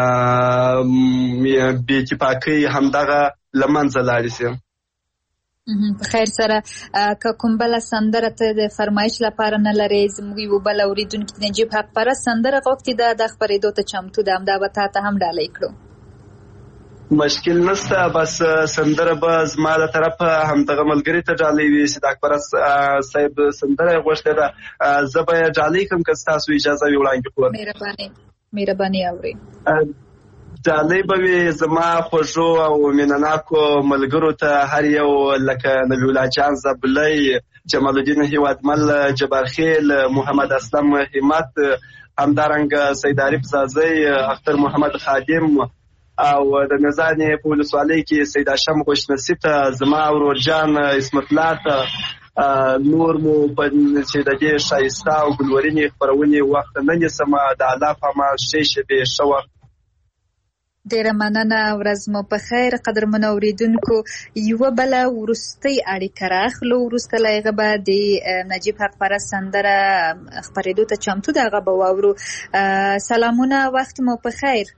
بې اتفاقۍ همدغه له منځه لاړې شي. په خیر سره که کوم بله سندره ته د فرمایش لپاره نه لرې، زموږ یو بل اورېدونکي نجیب حق پرست سندره غوښتې ده، د خپرېدو ته چمتو ده، همدا به تا ته هم ډالۍ کړو. مشکل نشته، بس سندره به زما له طرفه همدغه ملګري ته ډالۍ وي چې د اکبر صاحب سندره یې غوښتې ده. زه به یې ډالۍ کړم که ستاسو اجازه وي وړاندې کړو. مهرباني مهرباني اورئ. ډالۍ به وي زما خوږو او مینناکو ملګرو ته، هر یو لکه نبی الله جان زبلی، جمال الدین هیوادمل، جبار خیل، محمد اسلم همت، همدارنګه سید عارف زازی، اختر محمد خادم او د میزانې په ولسوالۍ کې سید هاشم خوشنصي ته، زما ورور جان اسمت الله ته، نور مو چې د دې ښایسته او ګلورینې خپرونې وخت نه نیسم. د الله په امان ښې شپې ښه وخت. ډیره مننه، ورځ مو په خیر. قدرمنو اورېدونکو، یوه بله وروستۍ اړیکه راخلو، وروسته له هغه به د نجیب حق پرست سندره خپرېدو ته چمتو ده، هغه به واورو. سلامونه، وخت مو په خیر.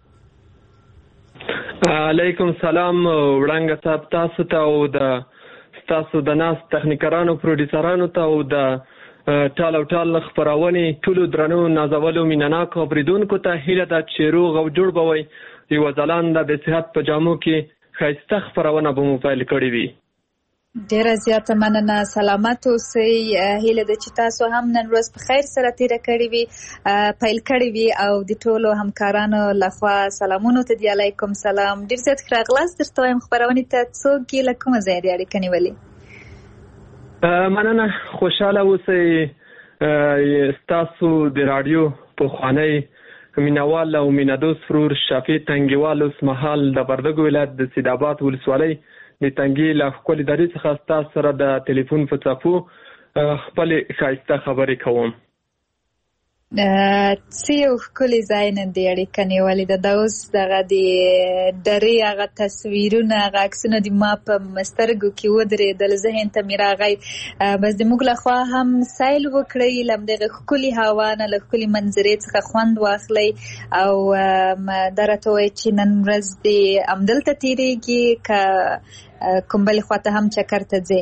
علیکم سلام وړانګه صاحب، تاسو ته او د ستاسو د ناست تخنیکرانو پروډیوسرانو ته او د ټال او ټال خپرونې ټولو درنو نازولو مینناکو اورېدونکو ته هیله ده چې روغ او جوړ به وئ. یوه ځلانده د صحت په جامو کې ښایسته خپرونه به مو پیل کړې وي. ډیره زیاته مننه، سلامت اوسئ. هیله ده چې تاسو هم نن ورځ په خیر سره تیره کړې وي، پیل کړې وي. او د ټولو همکارانو لخوا سلامونو ته دی علیکم سلام. ډیر زیات ښه راغلاست. درته وایم خپرونې ته څوک یې له کومه ځایه دې اړیکه نیولې؟ مننه، خوشحاله اوسئ. ستاسو د راډیو پخوانی مینوال او مینهدوست ورور شفیع تنګیوال اوس مهال د وردګو ولایت د سیدآباد ولسوالۍ د تنګي له ښکلي درې څخه ستاسو سره د ټلیفون په څپو خپلې ښایسته خبرې کوم. څه یو ښکلي ځای نه دی اړیکه نیولې ده. دا اوس دغه د درې هغه تصویرونه، هغه عکسونه د ما په سترګو کې ودرېدل، ذهن ته مې راغی. بس د موږ لخوا هم سیل وکړئ، له همدغې ښکلي هوا نه، له ښکلي منظرې څخه خوند واخلئ. او دا راته وایي چې نن ورځ دې همدلته تېرېږي که کوم بلې خواته هم چکر ته ځې؟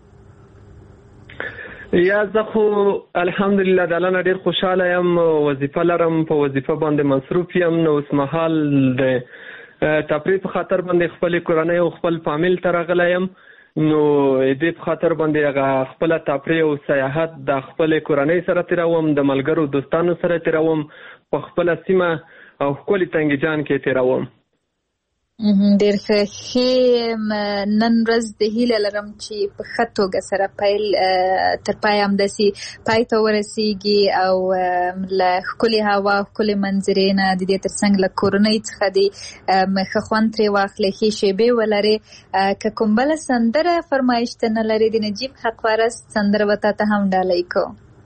یا زه خو الحمدلله د الله نه ډېر خوشحاله یم، وظیفه لرم، په وظیفه باندې مصروف یم. نو اوس مهال د تفریح په خاطر باندې خپلې کورنۍ او خپل فامیل ته راغلی یم. نو دې په خاطر باندې هغه خپله تفریح او سیاحت د خپلې کورنۍ سره تېروم، د ملګرو دوستانو سره تېروم، په خپله سیمه او ښکلي تنګیجان کې تېروم. ډېر ښه. ښې نن ورځ د هیله لرم چې په ښه توګه سره پیل تر پایه همداسې پای ته ورسېږي او له ښکلې هوا، ښکلې منظرې نه، د دې تر څنګ له کورنۍ څخه دې ښه خوند ترې واخلې، ښې شېبې ولرې. که کوم بله سندره فرمایش ته نه لرې، د نجیب حق پرست سندره به تا ته هم ډالۍ کو.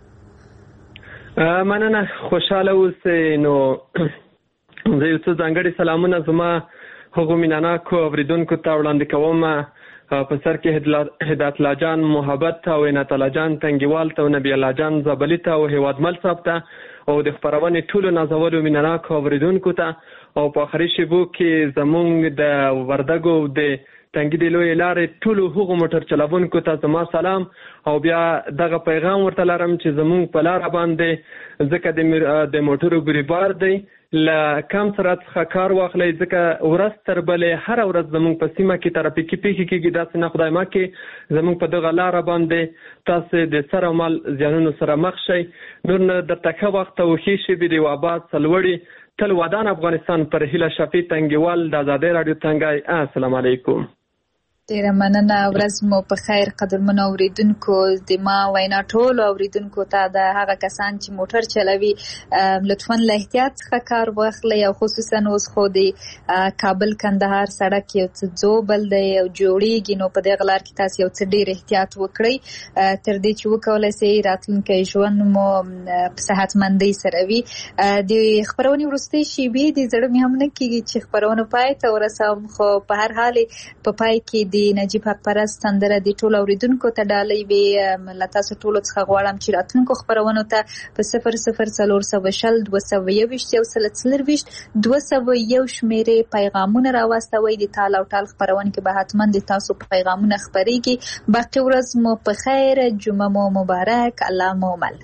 مننه، خوشحاله اوسئ. نو زه یو څه ځانګړي سلامونه زما هغو مینناکو اورېدونکو ته وړاندې کوم. په سر کې هدایت الله جان محبت ته او عنایت الله جان تنګیوال ته او نبی الله جان زبلی ته او هیوادمل صاحب ته او د خپرونې ټولو نازولو مینناکو اورېدونکو ته. او په آخري شېبو کې زموږ د وردګو د تنګي د لویې لارې ټولو هغو موټر چلوونکو ته زما سلام. او بیا دغه پیغام ورته لرم چې زموږ په لاره باندې ځکه د موټرو ګریبار دی، له کم سرعت څخه کار واخلئ، ځکه ورځ تر بلې هره ورځ زموږ په سیمه کې ترافیکي پیښې کېږي. داسې نه خدای مکړي زموږ په دغه لاره باندې تاسې د سر او مال زیانونو سره مخ شئ. نور نه درته ښه وخت او ښې شېبې د یو آباد سرلوړي تل ودان افغانستان پر هیله شفیع تنګیوال د ازادۍ راډیو تنګی. السلام علیکم. ډیره مننه. ورځ مو په خیر قدرمنو اوریدونکو. د ما وینا ټولو اوریدونکو ته د هغه کسان چې موټر چلوي لطفا له احتیاط څخه کار واخلئ او خصوصا اوس خو د کابل کندهار سړک یو څه ځوبل دی او جوړیږي، نو په دغه لار کې تاسو یو څه ډیر احتیاط وکړئ تر دې چې وکولای شئ راتلونکی ژوند مو په صحتمندۍ سره وي. د خبرونې وروستۍ شیبې د زړه مې هم نه کېږي چې خبرونه پای ته ورسوم، خو په هر حال په پای کې د نجیب حق پرست سندره د ټولو اوریدونکو ته ډالۍ وي. له تاسو ټولو څخه غواړم چې راتلونکو خبرونو ته په صفر صفر څلور سوه شل دوه سوه یوویشت یو سل څلرویشت دوه سوه یو شمېرې پیغامونه راواستوئ. د تال او ټال خبرونه کې به حتما د تاسو پیغامونه خپرېږي. باقي ورځ مو په خیر، جمعه مو مبارک، الله مو مل.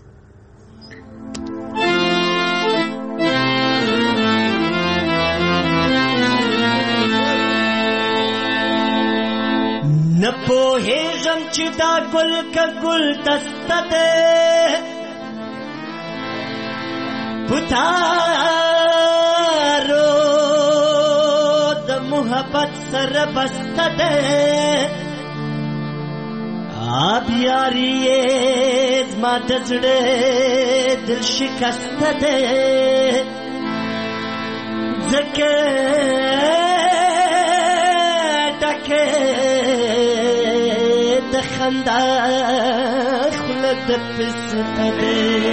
نه پوهېږم چې دا ګل که ګل دسته دی په تارو د محبت سره بسته دی. آب یاري یې زما د زړه دل شکسته دی، ځکه د خندا خوله د پسته دی.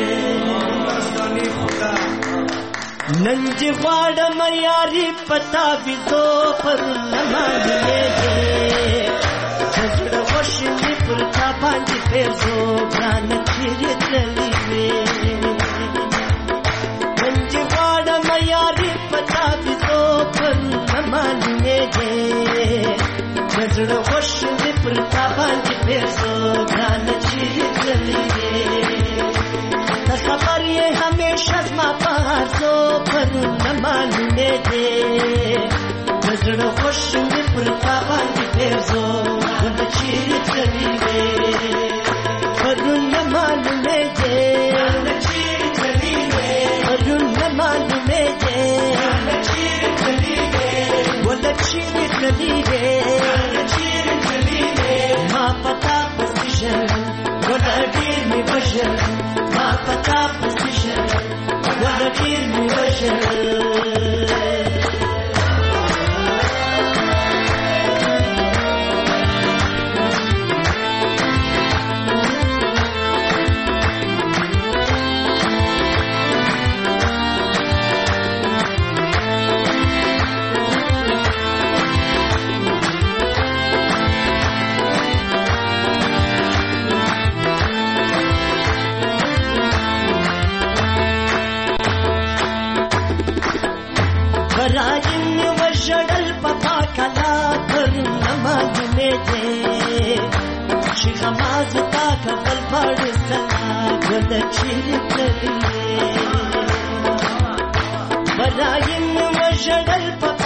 نن چې غواړم یاري په تعویذو پرونه باندې د زړه غوښې مې پر تا باندې پیرزو ګرانه چیرې تللې وې. نن چې غواړم یاري په تعویذو پرونه باندې د زړه غوښې مې پر تا باندې پیرزو ګرانه چیرې تللې وې. ته خبر یې همیشه زما په هرڅو پرونه معلومېدې، د زړه غوښې مې پر تا باندې پیرزو ګرانه چیرې تللې وې. پرونه معلومېدې ګرانه چیرې تللې وې، پرونه معلومېدې ګرانه چیرې تللې وې، ګله چیرې تللې وې. ما پتا پسې ژړل ګله ډېر مې وژړل، ما پتا پسې ژړل ګله ډېر مې وژړل. برایم وژړل په پاکلا پرونه معلومېدې، چې غماز تا کفل پړ سلا ګله چیرې تللې وې. برایم وژړل په